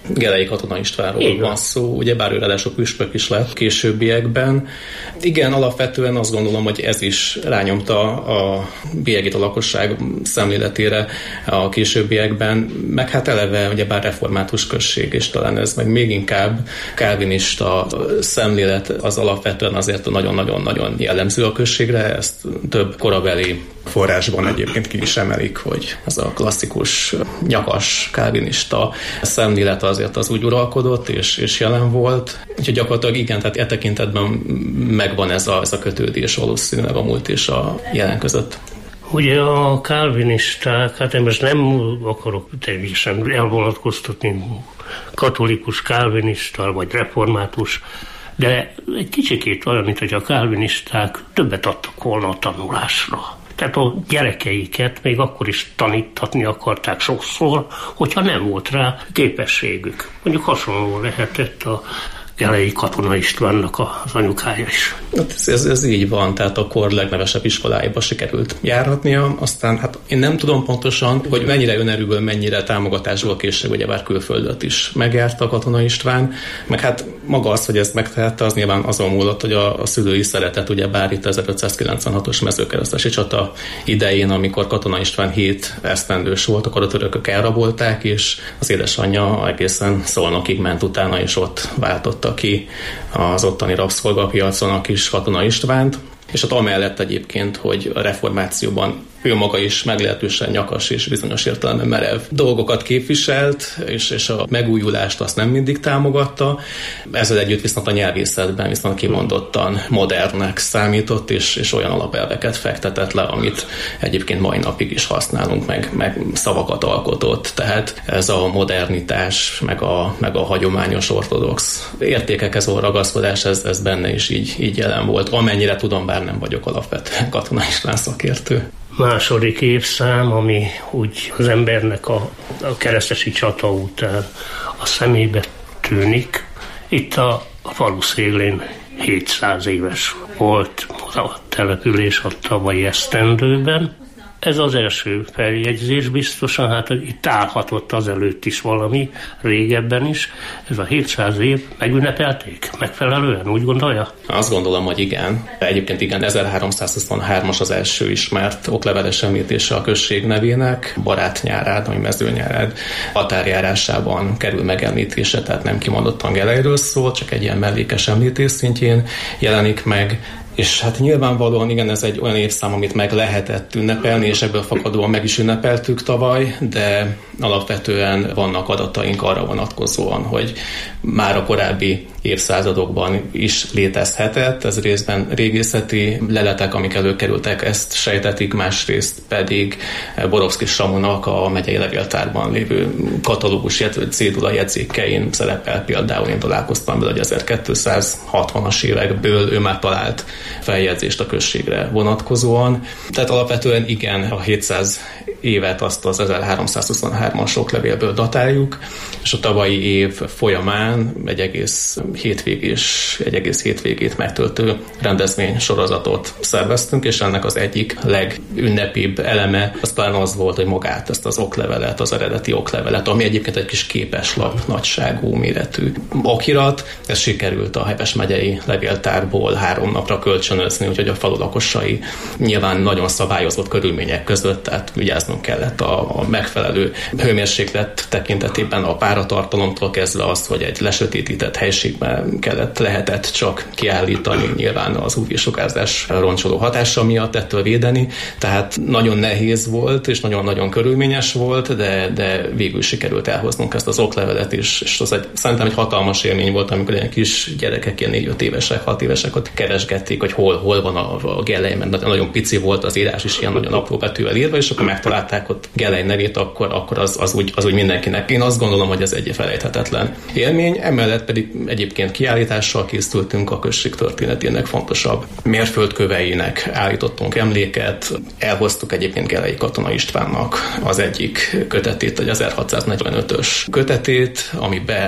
Gelei Katona Istvánról Igen. van szó, ugyebár ő ráadásul püspök is lett későbbiekben. Igen, alapvetően azt gondolom, hogy ez is rányomta a bélyegit a lakosság szemléletére a későbbiekben, meg hát eleve ugyebár református község, és talán ez meg még inkább kálvinista szemlélet az alapvetően azért nagyon-nagyon-nagyon jellemző a községre, ezt több korabeli forrásban egyébként ki is emelik, hogy ez a klasszikus nyakas kálvinista szemlélet azért az úgy uralkodott, és, és jelen volt. Úgyhogy gyakorlatilag igen, tehát e tekintetben megvan ez a, ez a kötődés valószínűleg a múlt és a jelen között. Ugye a kálvinisták, hát én most nem akarok teljesen elvonatkoztatni katolikus kálvinista vagy református, de egy kicsikét olyan, mint hogy a kálvinisták többet adtak volna a tanulásra. Tehát a gyerekeiket még akkor is tanítatni akarták sokszor, hogyha nem volt rá képességük. Mondjuk hasonló lehetett a Gelei Katona Istvánnak az anyukája is. Ez, ez, ez így van, tehát a kor legnevesebb iskoláiba sikerült járhatnia, aztán hát én nem tudom pontosan, hogy mennyire önerőből, mennyire támogatásból később, ugyebár külföldet is megjárta a Katona István, meg hát maga az, hogy ezt megtehette, az nyilván azon múlott, hogy a, a szülői szeretet, ugyebár itt ezerötszázkilencvenhatos mezőkeresztesi csata idején, amikor Katona István hét esztendős volt, akkor a törökök elrabolták, és az édesanyja egészen Szolnokig ment utána, és ott váltotta ki az ottani rabszolgapiacon a kis Katona Istvánt, és hát amellett egyébként, hogy a reformációban ő maga is meglehetősen nyakas és bizonyos értelemben merev dolgokat képviselt, és, és a megújulást azt nem mindig támogatta. Ezzel együtt viszont a nyelvészetben viszont kimondottan modernnek számított, és, és olyan alapelveket fektetett le, amit egyébként mai napig is használunk, meg, meg szavakat alkotott. Tehát ez a modernitás, meg a, meg a hagyományos ortodox értékekhez való ragaszkodás, ez, ez benne is így, így jelen volt. Amennyire tudom, bár nem vagyok alapvetően Katona István szakértő. Második évszám, ami úgy az embernek a, a keresztesi csata után a szemébe tűnik. Itt a, a falu szélén hétszáz éves volt a település a tavalyi esztendőben. Ez az első feljegyzés biztosan, hát itt állhatott azelőtt is valami, régebben is. Ez a hétszáz év megünnepelték megfelelően, úgy gondolja? Azt gondolom, hogy igen. Egyébként igen, ezerháromszázhuszonhármas az első ismert okleveles említése a község nevének. Barátnyárád, vagy Mezőnyárád határjárásában kerül megemlítése, tehát nem kimondottan Geleiről szól, csak egy ilyen mellékes említés szintjén jelenik meg. És hát nyilvánvalóan igen, ez egy olyan évszám, amit meg lehetett ünnepelni, és ebből fakadóan meg is ünnepeltük tavaly, de alapvetően vannak adataink arra vonatkozóan, hogy már a korábbi évszázadokban is létezhetett. Ez részben régészeti leletek, amik előkerültek, ezt sejtetik, másrészt pedig Borovszky Samunak a megyei levéltárban lévő katalógus cédula jegyzékein szerepel például, én találkoztam vele, hogy ezerkétszázhatvanas évekből ő már talált feljegyzést a községre vonatkozóan. Tehát alapvetően igen, a hétszáz évet azt az ezerháromszázhuszonhármas oklevélből datáljuk, és a tavalyi év folyamán egy egész hétvégés, egy egész hétvégét megtöltő rendezvény sorozatot szerveztünk, és ennek az egyik legünnepibb eleme az talán az volt, hogy magát ezt az oklevelet, az eredeti oklevelet, ami egyébként egy kis képeslap nagyságú méretű okirat, ez sikerült a Heves megyei levéltárból három napra kölcsönözni, úgyhogy a falu lakosai nyilván nagyon szabályozott körülmények között, tehát vigyáznunk kellett a, a megfelelő hőmérséklet tekintetében a páratartalomtól kezdve azt, hogy egy lesötétített helységben kellett, lehetett csak kiállítani, nyilván az u vé-sugárzás roncsoló hatása miatt ettől védeni, tehát nagyon nehéz volt, és nagyon-nagyon körülményes volt, de, de végül sikerült elhoznunk ezt az oklevelet is, és az egy, szerintem egy hatalmas élmény volt, amikor ilyen kis gyerekek, ilyen négy-öt évesek, hat évesek ott keresgették, hogy hol, hol van a, a Gelei, mert nagyon pici volt az írás is, ilyen nagyon apró betűvel írva, és akkor megtalálták ott Gelei nevét, akkor, akkor az, az, úgy, az úgy mindenkinek. Én azt gondolom, hogy ez egy felejthetetlen élmény, emellett pedig egyébként kiállítással készültünk a község történetének fontosabb mérföldköveinek, állítottunk emléket, elhoztuk egyébként Gelei Katona Istvánnak az egyik kötetét, egy ezerhatszáznegyvenötös kötetét, amibe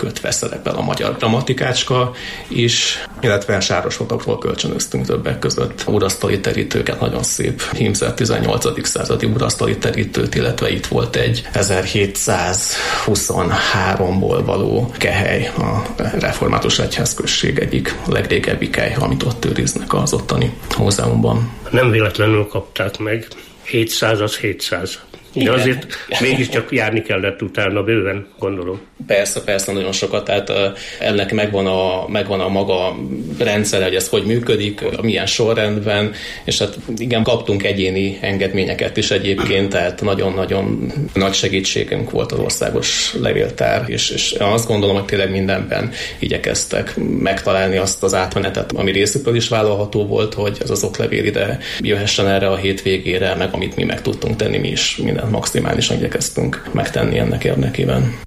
kötve szerepel a magyar grammatikácska is, illetve Sároshotakról kölcsönöztünk többek között urasztali terítőket, nagyon szép hímzett tizennyolcadik századi urasztali terítőt, illetve itt volt egy ezerhétszázhuszonháromból való kehely, a református egyházközség egyik legrégebbi kely, amit ott őriznek az ottani múzeumban. Nem véletlenül kapták meg, hétszáz az hétszáz. De igen, azért mégiscsak járni kellett utána bőven, gondolom. Persze, persze, nagyon sokat. Tehát uh, ennek megvan a, megvan a maga rendszere, hogy ez hogy működik, milyen sorrendben, és hát igen, kaptunk egyéni engedményeket is egyébként, tehát nagyon-nagyon nagy segítségünk volt az országos levéltár, és, és azt gondolom, hogy tényleg mindenben igyekeztek megtalálni azt az átmenetet, ami részükről is vállalható volt, hogy ez az oklevél ide jöhessen erre a hétvégére, meg amit mi meg tudtunk tenni, mi is minden maximálisan igyekeztünk megtenni ennek érdekében.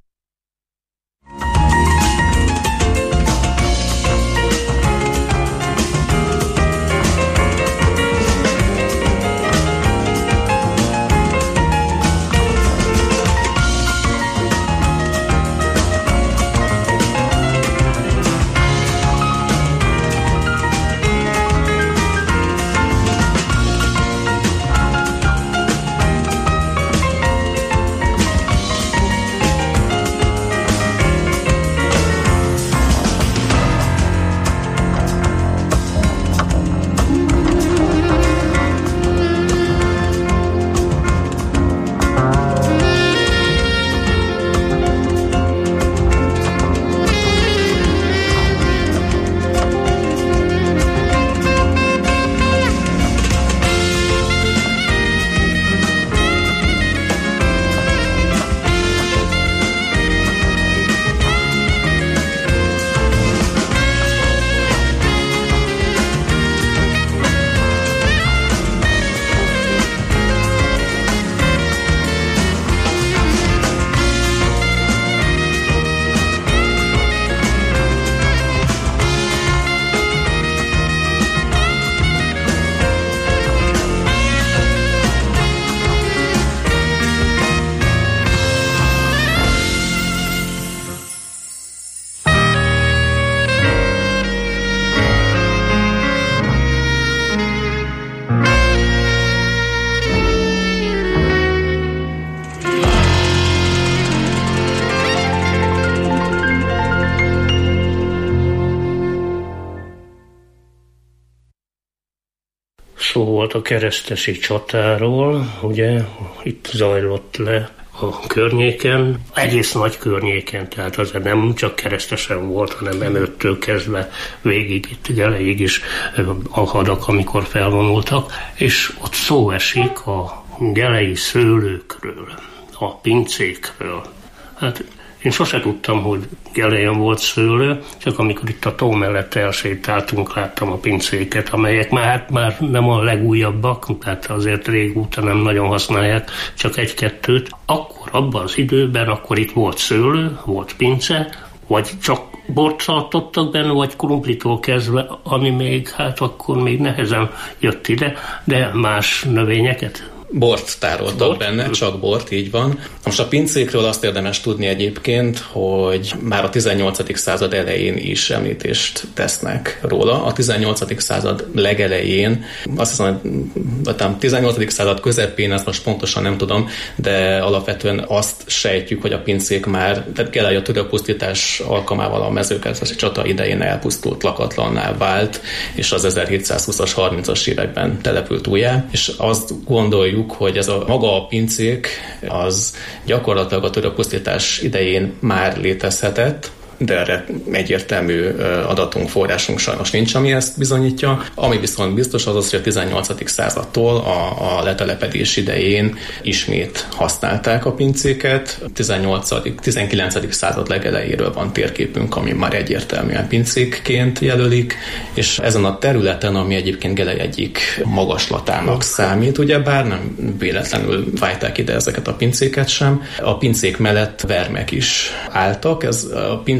Szó volt a keresztesi csatáról, ugye itt zajlott le a környéken, egész nagy környéken, tehát azért nem csak keresztesen volt, hanem emöttől kezdve végig, itt elejéig is a hadak, amikor felvonultak, és ott szó esik a gelei szőlőkről, a pincékről. Hát én sose tudtam, hogy Gelejen volt szőlő, csak amikor itt a tó mellett elsétáltunk, láttam a pincéket, amelyek már, már nem a legújabbak, tehát azért régóta nem nagyon használják, csak egy-kettőt. Akkor abban az időben, akkor itt volt szőlő, volt pince, vagy csak bort tartottak benne, vagy krumplitól kezdve, ami még, hát akkor még nehezen jött ide, de más növényeket. Bort tároltak bort? benne, csak bort, így van. Most a pincékről azt érdemes tudni egyébként, hogy már a tizennyolcadik század elején is említést tesznek róla. A tizennyolcadik század legelején, azt hiszem, hogy tizennyolcadik század közepén, ezt most pontosan nem tudom, de alapvetően azt sejtjük, hogy a pincék már, tehát Gelej a törökpusztítás alkalmával a mezőgazdasági csata idején elpusztult, lakatlanná vált, és az ezerhétszázhúszas, harmincas években települt újjá, és azt gondoljuk, hogy ez a maga a pincék az gyakorlatilag a törökpusztítás idején már létezhetett, de erre egyértelmű adatunk, forrásunk sajnos nincs, ami ezt bizonyítja. Ami viszont biztos az az, hogy a tizennyolcadik századtól a, a letelepedés idején ismét használták a pincéket. tizennyolcadik tizenkilencedik század legelejéről van térképünk, ami már egyértelműen pincékként jelölik, és ezen a területen, ami egyébként Gelej egyik magaslatának számít, ugyebár nem véletlenül vájták ide ezeket a pincéket sem, a pincék mellett vermek is álltak. Ez a pincék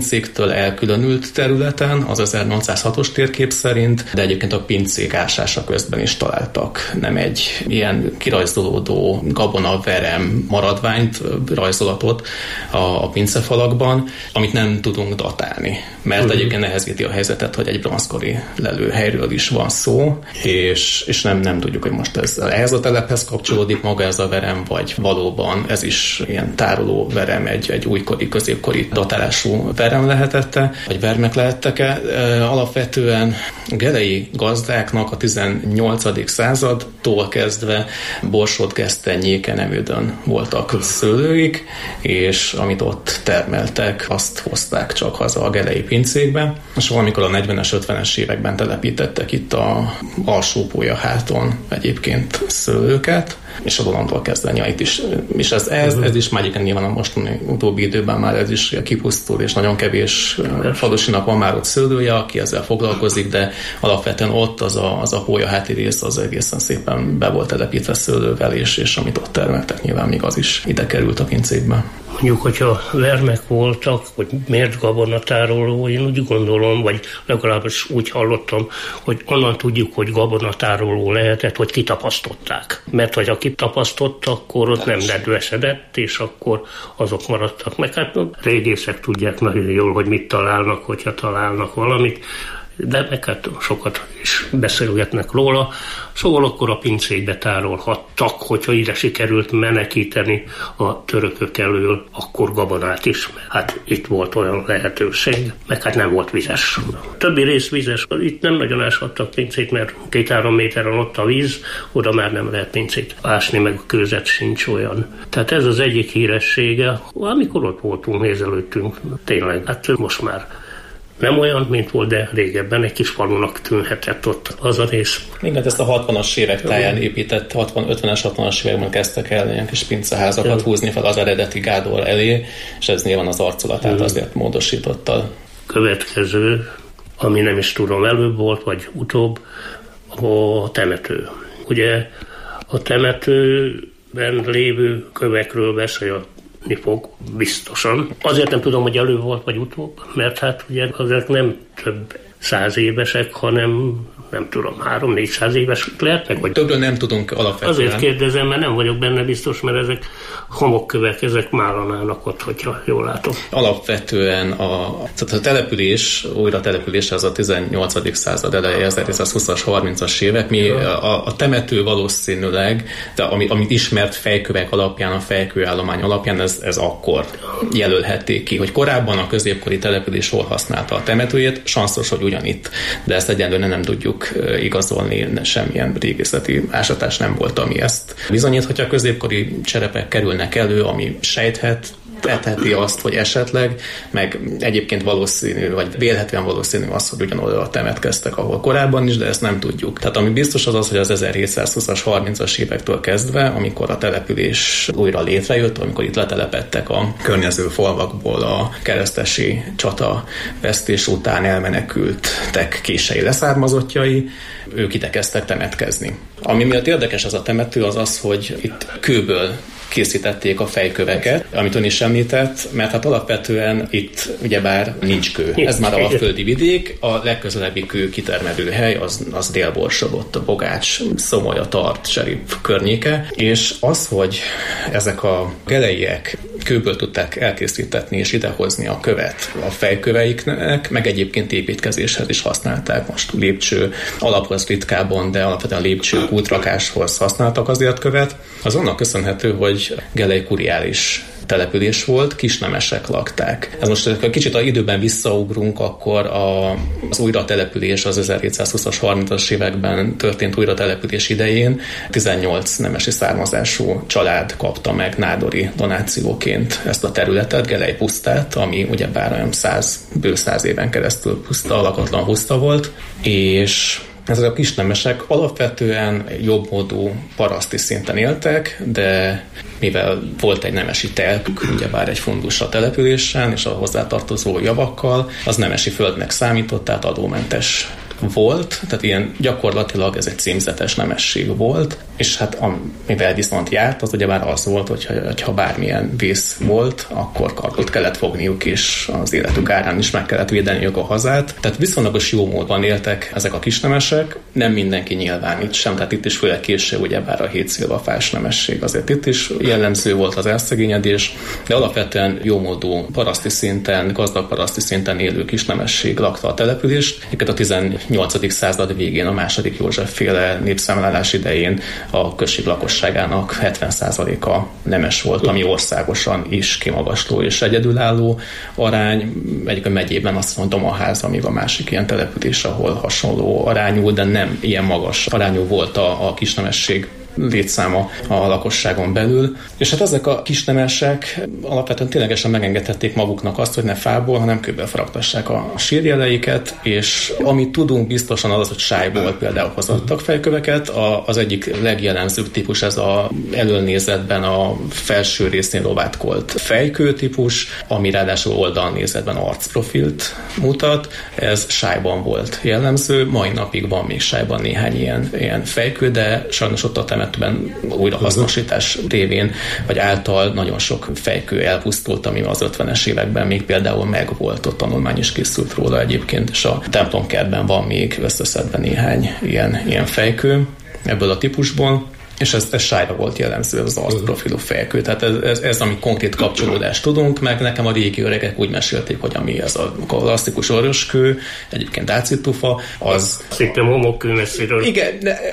pincéktől elkülönült területen, az ezernyolcszázhatos térkép szerint, de egyébként a pincék ásása közben is találtak nem egy ilyen kirajzolódó gabonaverem maradványt, rajzolatot a, a pincefalakban, amit nem tudunk datálni, mert uh-huh. egyébként nehezíti a helyzetet, hogy egy bronzkori lelőhelyről is van szó, és, és nem, nem tudjuk, hogy most ez ehhez a telephez kapcsolódik maga ez a verem, vagy valóban ez is ilyen tároló verem, egy, egy újkori, középkori datálású verem lehetette, vagy vermek lehettek-e. Alapvetően a gelei gazdáknak a tizennyolcadik századtól kezdve Borsod, Geszten, Nyékenemüdön voltak szőlőik, és amit ott termeltek, azt hozták csak haza a gelei pincékbe, és valamikor a negyvenes, ötvenes években telepítettek itt a Alsó-Pólyaháton egyébként szőlőket, és a onnantól kezdve nyait is. És ez, ez, ez is már egyébként nyilván a mostani utóbbi időben már ez is kipusztul, és nagyon kevés falosinak van már ott szőlője, aki ezzel foglalkozik, de alapvetően ott az a, az a pólyaháti rész az egészen szépen be volt telepítve szőlővel, és, és amit ott termeltek, nyilván még az is ide került a pincékbe. Mondjuk, hogyha vermek voltak, hogy miért gabonatároló, én úgy gondolom, vagy legalábbis úgy hallottam, hogy onnan tudjuk, hogy gabonatároló lehetett, hogy kitapasztották. Mert hogy aki tapasztott, akkor ott nem nedvesedett, és akkor azok maradtak meg. Hát a régészek tudják nagyon jól, hogy mit találnak, hogyha találnak valamit, de meg hát sokat is beszélgetnek róla. Szóval akkor a pincékbe tárolhattak, hogyha ide sikerült menekíteni a törökök elől, akkor gabonát is. Hát itt volt olyan lehetőség, meg hát nem volt vizes. A többi rész vizes. Itt nem nagyon áshattak pincét, mert két-három méteren ott a víz, oda már nem lehet pincét ásni, meg a kőzet sincs olyan. Tehát ez az egyik híressége. Amikor ott voltunk, nézelődtünk, tényleg, hát most már nem olyan, mint volt, de régebben egy kis falunak tűnhetett ott az a rész. Igen, ezt a hatvanas évek táján épített, hatvan, ötvenes, hatvanas években kezdtek el ilyen kis pinceházakat húzni fel az eredeti gádor elé, és ez nyilván az arculatát azért módosította. Következő, ami nem is tudom, előbb volt, vagy utóbb, a temető. Ugye a temetőben lévő kövekről beszél fog biztosan. Azért nem tudom, hogy előbb volt, vagy utóbb, mert hát ugye azért nem több száz évesek, hanem nem tudom, három-négyszáz éves lehetnek? Vagy többről nem tudunk alapvetően. Azért kérdezem, mert nem vagyok benne biztos, mert ezek homokkövek, ezek máron állnak ott, hogyha jól látom. Alapvetően a, a település, újra település az a tizennyolcadik század eleje, ezerhétszázhúszas, harmincas évek. Mi a, a temető valószínűleg, de ami, amit ismert fejkövek alapján, a fejkőállomány alapján, ez, ez akkor jelölhették ki, hogy korábban a középkori település hol használta a temetőjét, sanszos, hogy ugyanitt, de ezt egyenlően nem tudjuk igazolni, semmilyen régészeti ásatás nem volt, ami ezt bizonyít, hogyha a középkori cserepek kerülnek elő, ami sejthet, tetheti azt, hogy esetleg, meg egyébként valószínű, vagy vélhetően valószínű az, hogy ugyanoda temetkeztek, ahol korábban is, de ezt nem tudjuk. Tehát ami biztos az az, hogy az ezerhétszázhúszas, harmincas évektől kezdve, amikor a település újra létrejött, amikor itt letelepedtek a környező falvakból a keresztesi csata vesztés után elmenekültek kései leszármazottjai, ők ide kezdtek temetkezni. Ami miatt érdekes ez a temető, az az, hogy itt kőből készítették a fejköveket, amit ön is említett, mert hát alapvetően itt ugyebár nincs kő. Ez már a földi vidék, a legközelebbi kő kitermelő hely az, az Dél-Borsod, ott a Bogács, Szomolya, Tart, Serip környéke, és az, hogy ezek a geleiek kőből tudták elkészítetni és idehozni a követ a fejköveiknek, meg egyébként építkezéshez is használták. Most lépcső alaphoz ritkában, de alapvetően lépcső útrakáshoz használtak azért követ. Az annak köszönhető, hogy gelei kuriális település volt, kisnemesek lakták. Ez most egy kicsit az időben visszaugrunk, akkor a, az újratelepülés az ezerhétszázhúszas, harmincas években történt újratelepülés idején tizennyolc nemesi származású család kapta meg nádori donációként ezt a területet, Gelei pusztát, ami ugyebár olyan száz, bő száz éven keresztül puszta, lakatlan puszta volt, és ezek a kisnemesek alapvetően jobbmódú paraszti szinten éltek, de mivel volt egy nemesi telkük, ugyebár egy fundus a településen, és a hozzátartozó javakkal, az nemesi földnek számított, tehát adómentes volt, tehát ilyen gyakorlatilag ez egy címzetes nemesség volt, és hát amivel viszont járt, az ugyebár az volt, hogyha, hogyha bármilyen vész volt, akkor kardot kellett fogniuk, és az életük árán is meg kellett védeniük a hazát. Tehát viszonylagos jó módban éltek ezek a kisnemesek, nem mindenki nyilván itt sem, tehát itt is főleg később ugyebár a hétszilvafás nemesség, azért itt is jellemző volt az elszegényedés, de alapvetően jómódú paraszti szinten, gazdag paraszti szinten élő kisnemesség lakta a települést. Egyébként a tizennyolcadik század végén, a második József-féle népszámlálás idején a község lakosságának hetven százaléka nemes volt, ami országosan is kimagasló és egyedülálló arány. Egyik a megyében azt mondom a ház, ami a másik ilyen település, ahol hasonló arányú, de nem ilyen magas arányú volt a, a kisnemesség létszáma a lakosságon belül. És hát ezek a kisnemesek alapvetően ténylegesen megengedhették maguknak azt, hogy ne fából, hanem kőből faragtassák a sírjeleiket, és amit tudunk biztosan az, hogy sájból például hozattak fejköveket. Az egyik legjellemzőbb típus ez a elölnézetben a felső részén lovátkolt fejkő típus, ami ráadásul oldalnézetben arcprofilt mutat. Ez sájban volt jellemző, mai napig van még sájban néhány ilyen, ilyen fejkő, de sajnos ott a temetőben újrahasznosítás révén, vagy által nagyon sok fejkő elpusztult, ami az ötvenes években még például megvolt, ott tanulmány is készült róla egyébként, és a templomkertben van még összeszedve néhány ilyen, ilyen fejkő ebből a típusból. És ez, ez sájra volt jellemző, az arcprofilú fejkő. Tehát ez, ez, ez, ami konkrét kapcsolódást tudunk, meg nekem a régi öregek úgy mesélték, hogy ami ez a klasszikus orroskő, egyébként dácitufa, az... Szépen homokkő messziről. Igen,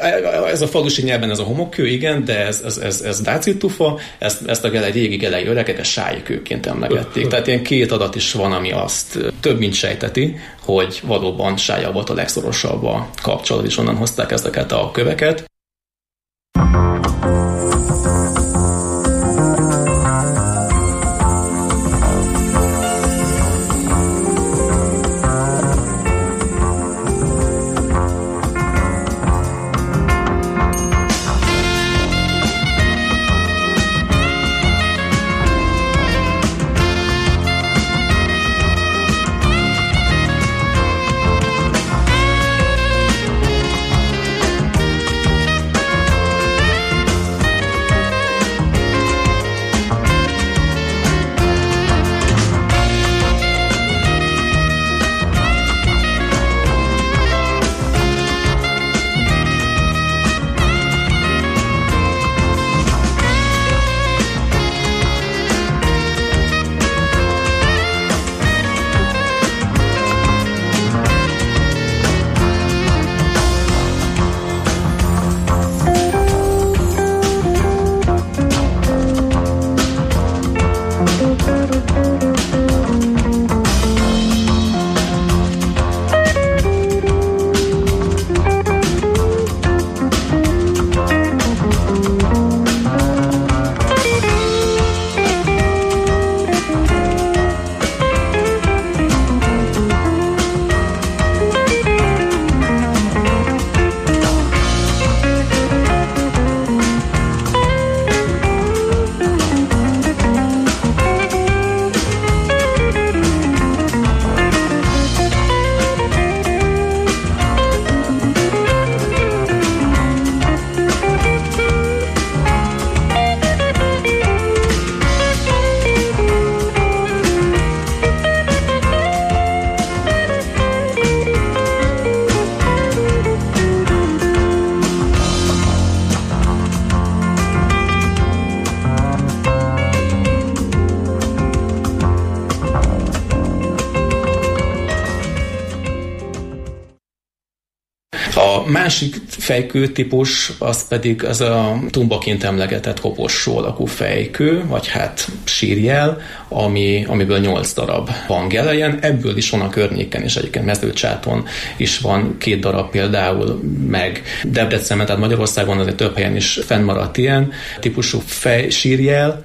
ez a falusi nyelven ez a homokkő, igen, de ez, ez, ez, ez dácitufa, ezt, ezt a gelej, régi gelei öregek sájkőként emlegették. Tehát ilyen két adat is van, ami azt több mint sejteti, hogy valóban sájjal volt a legszorosabb a kapcsolat, és onnan hozták ezeket a köveket. A másik fejkő típus, az pedig az a tumbaként emlegetett koporsó alakú fejkő, vagy hát sírjel, ami, amiből nyolc darab van Gelejen. Ebből is van a környéken, és egyébként Mezőcsáton is van két darab például, meg Debrecenben, tehát Magyarországon azért több helyen is fennmaradt ilyen típusú fej, sírjel.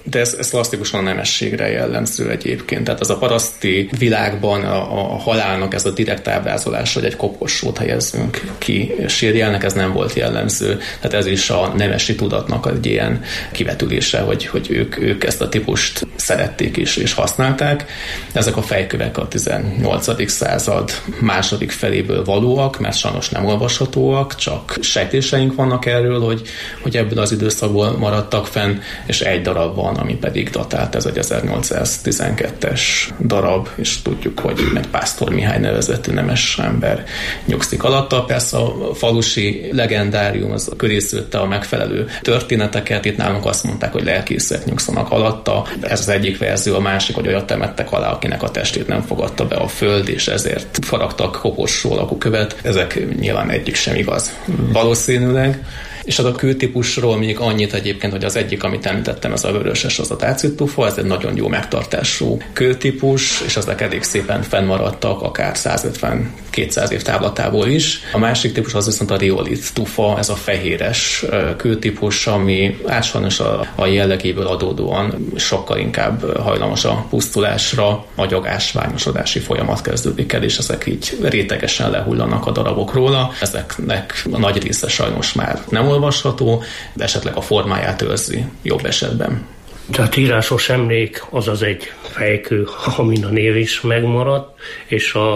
de ez, ez klasszikusan a nemességre jellemző egyébként. Tehát az a paraszti világban a, a halálnak ez a direkt ábrázolás, hogy egy koporsót helyezzünk ki sírjelnek, ez nem volt jellemző. Tehát ez is a nemesi tudatnak egy ilyen kivetülése, hogy, hogy ők, ők ezt a típust szerették és, és használták. Ezek a fejkövek a tizennyolcadik század második feléből valóak, mert sajnos nem olvashatóak, csak sejtéseink vannak erről, hogy, hogy ebből az időszakból maradtak fenn, és egy darab van, ami pedig datált, ez egy ezernyolcszáztizenkettes darab, és tudjuk, hogy egy Pásztor Mihály nevezetű nemes ember nyugszik alatta. Persze a falusi legendárium az körészülte a megfelelő történeteket, itt nálunk azt mondták, hogy lelkészek nyugszanak alatta. Ez az egyik verzió, a másik, hogy olyat temettek alá, akinek a testét nem fogadta be a föld, és ezért faragtak koporsó alakú követ. Ezek nyilván egyik sem igaz. Valószínűleg. És az a kőtípusról még annyit egyébként, hogy az egyik, amit említettem, ez a vöröses, az a tácittufa, ez egy nagyon jó megtartású kőtípus, és ezek elég szépen fennmaradtak, akár százötven-kétszáz év távlatából is. A másik típus az viszont a riolit tufa, ez a fehéres kőtípus, ami ásvanos a, a jellegéből adódóan sokkal inkább hajlamos a pusztulásra, agyagásványosodási folyamat kezdődik el, és ezek így rétegesen lehullanak a darabok róla. Ezeknek a nagy része sajnos már nem olvasható, de esetleg a formáját őrzi jobb esetben. Tehát írásos emlék, azaz egy fejkő, amin a név is megmaradt, és a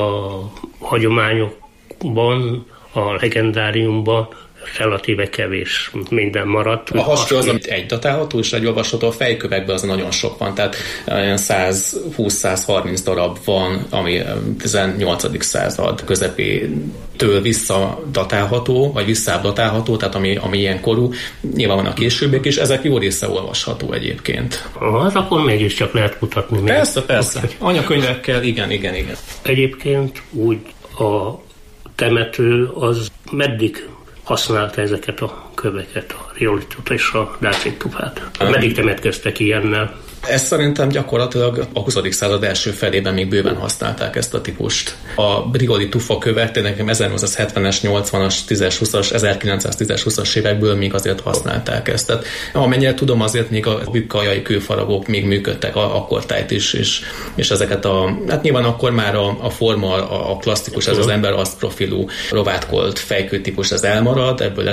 hagyományokban, a legendáriumban relatíve kevés minden maradt. A hasonló az, amit egy datálható, és egy olvasható, a fejkövekben az nagyon sok van, tehát száz húsz-száz harminc darab van, ami tizennyolcadik század közepétől visszadatálható, vagy visszábdatálható, tehát ami, ami ilyen korú. Nyilván van a későbbek is, ezek jó része olvasható egyébként. Az akkor mégiscsak lehet mutatni. Persze, persze. Okay. Anyakönyvekkel, igen, igen, igen. Egyébként úgy a temető az meddig használta ezeket a köveket, a riolitot és a tácittufát? Meddig temetkeztek ilyennel? Ezt szerintem gyakorlatilag a huszadik század első felében még bőven használták ezt a típust. A riolit tufa kövek tényleg ezernyolcszázhetvenes, nyolcvanas, tízes, huszas, ezerkilencszáztízes, huszas évekből még azért használták ezt. Tehát amennyire tudom, azért még a bükkajai kőfaragók még működtek akkortájt is, és, és ezeket a, hát nyilván akkor már a, a forma, a, a klasszikus, ez az ember azt profilú rovátkolt fejkőtípus, ez elmarad, ebből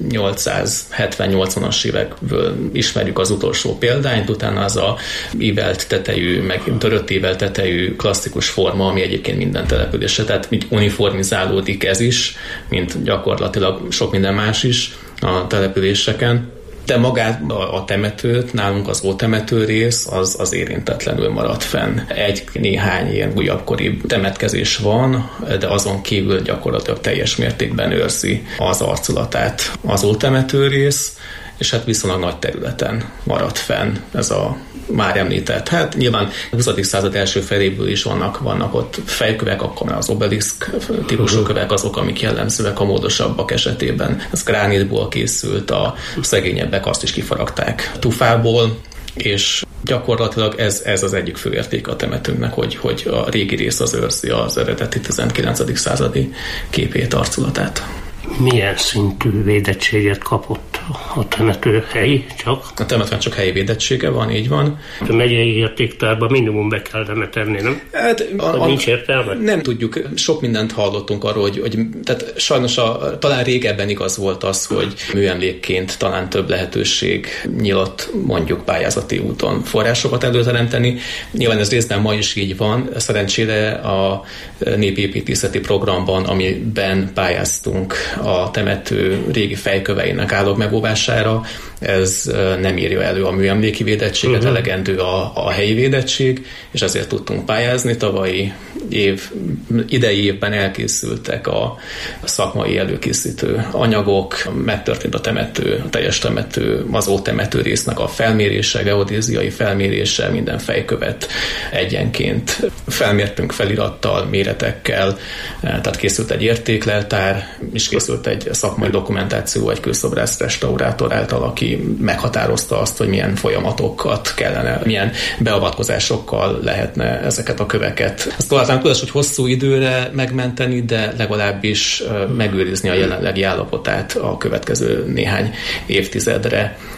ezernyolcszázhetven-nyolcvanas évekből ismerjük az utolsó példányt, utána az a ívelt tetejű, meg törött ívelt tetejű klasszikus forma, ami egyébként minden településre, tehát így uniformizálódik ez is, mint gyakorlatilag sok minden más is a településeken. De magát a, a temetőt, nálunk az ótemető rész, az, az érintetlenül maradt fenn. Egy-néhány ilyen újabbkori temetkezés van, de azon kívül gyakorlatilag teljes mértékben őrzi az arculatát az ótemető rész, és hát viszonylag nagy területen maradt fenn ez a már említett. Hát nyilván a huszadik század első feléből is vannak, vannak ott fejkövek, akkor az obeliszk típusú kövek azok, amik jellemzőek a módosabbak esetében. Ez gránitból készült, a szegényebbek azt is kifaragták tufából, és gyakorlatilag ez, ez az egyik fő értéke a temetőnknek, hogy, hogy a régi rész az őrzi az eredeti tizenkilencedik századi képét, arculatát. Milyen szintű védettséget kapott a temető helyi csak? A temetőn csak helyi védettsége van, így van. A megyei értéktárban minimum be kellene tenni, nem? Hát, a, a, nincs értelme? Nem tudjuk. Sok mindent hallottunk arról, hogy, hogy tehát sajnos a, talán régebben igaz volt az, hogy műemlékként talán több lehetőség nyílt mondjuk pályázati úton forrásokat előteremteni. Nyilván ez részben ma is így van. Szerencsére a népépítészeti programban, amiben pályáztunk a temető régi fejköveinek állók megóvására, ez nem írja elő a műemléki védettséget, uh-huh. elegendő a, a helyi védettség, és ezért tudtunk pályázni. Tavalyi év, idei évben elkészültek a szakmai előkészítő anyagok, megtörtént a temető, a teljes temető, az ótemető résznek a felmérése, geodéziai felmérése, minden fejkövet egyenként felmértünk felirattal, méretekkel, tehát készült egy értékleltár, és készült egy szakmai dokumentáció, egy kőszobrász restaurátor által, aki meghatározta azt, hogy milyen folyamatokat kellene, milyen beavatkozásokkal lehetne ezeket a köveket. Azt talán tudás, hogy hosszú időre megmenteni, de legalábbis megőrizni a jelenlegi állapotát a következő néhány évtizedre.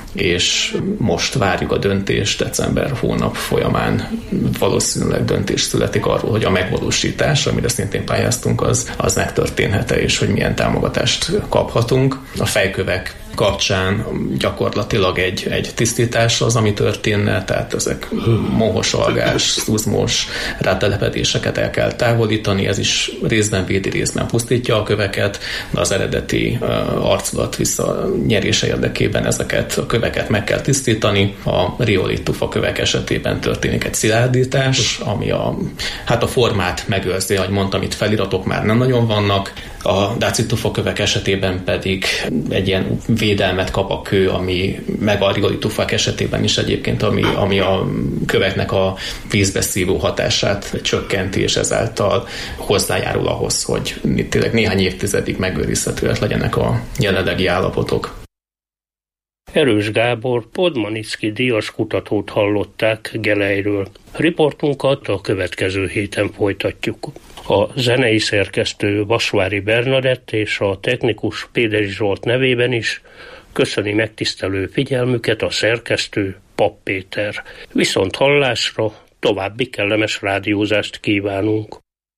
és most várjuk a döntést, december hónap folyamán valószínűleg döntés születik arról, hogy a megvalósítás, amire szintén pályáztunk, az, az megtörténhet-e, és hogy milyen támogatást kaphatunk. A fejkövek kapcsán gyakorlatilag egy, egy tisztítás az, ami történne, tehát ezek mohos, algás, szuzmos rátelepedéseket el kell távolítani, ez is részben védi, részben pusztítja a köveket, de az eredeti uh, arculat visszanyerése érdekében ezeket a köveket meg kell tisztítani. A riolit tufa kövek esetében történik egy szilárdítás, ami a, hát a formát megőrzi, ahogy mondtam, itt feliratok már nem nagyon vannak, a dáci tufa kövek esetében pedig egy ilyen védelmet kap a kő, ami meg a riolit tufák esetében is egyébként, ami, ami a köveknek a vízbe szívó hatását csökkenti, és ezáltal hozzájárul ahhoz, hogy tényleg néhány évtizedig megőrizhetőek legyenek a jelenlegi állapotok. Erős Gábor Podmanicki díjas kutatót hallották Gelejről. Riportunkat a következő héten folytatjuk. A zenei szerkesztő Vasvári Bernadett és a technikus Péderi Zsolt nevében is köszöni megtisztelő figyelmüket a szerkesztő Papp Péter. Viszont hallásra, további kellemes rádiózást kívánunk.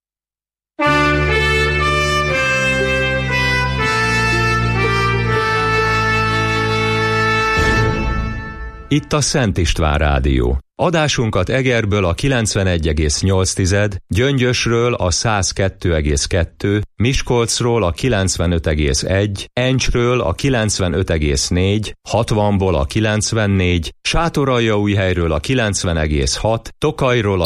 Itt a Szent István Rádió. Adásunkat Egerből a kilencvenegy egész nyolc, Gyöngyösről a száz kettő egész kettő, Miskolcról a kilencvenöt egész egy, Encsről a kilencvenöt egész négy, hatvanból a kilencvennégy, Sátoraljaújhelyről a kilencven egész hat, Tokajról a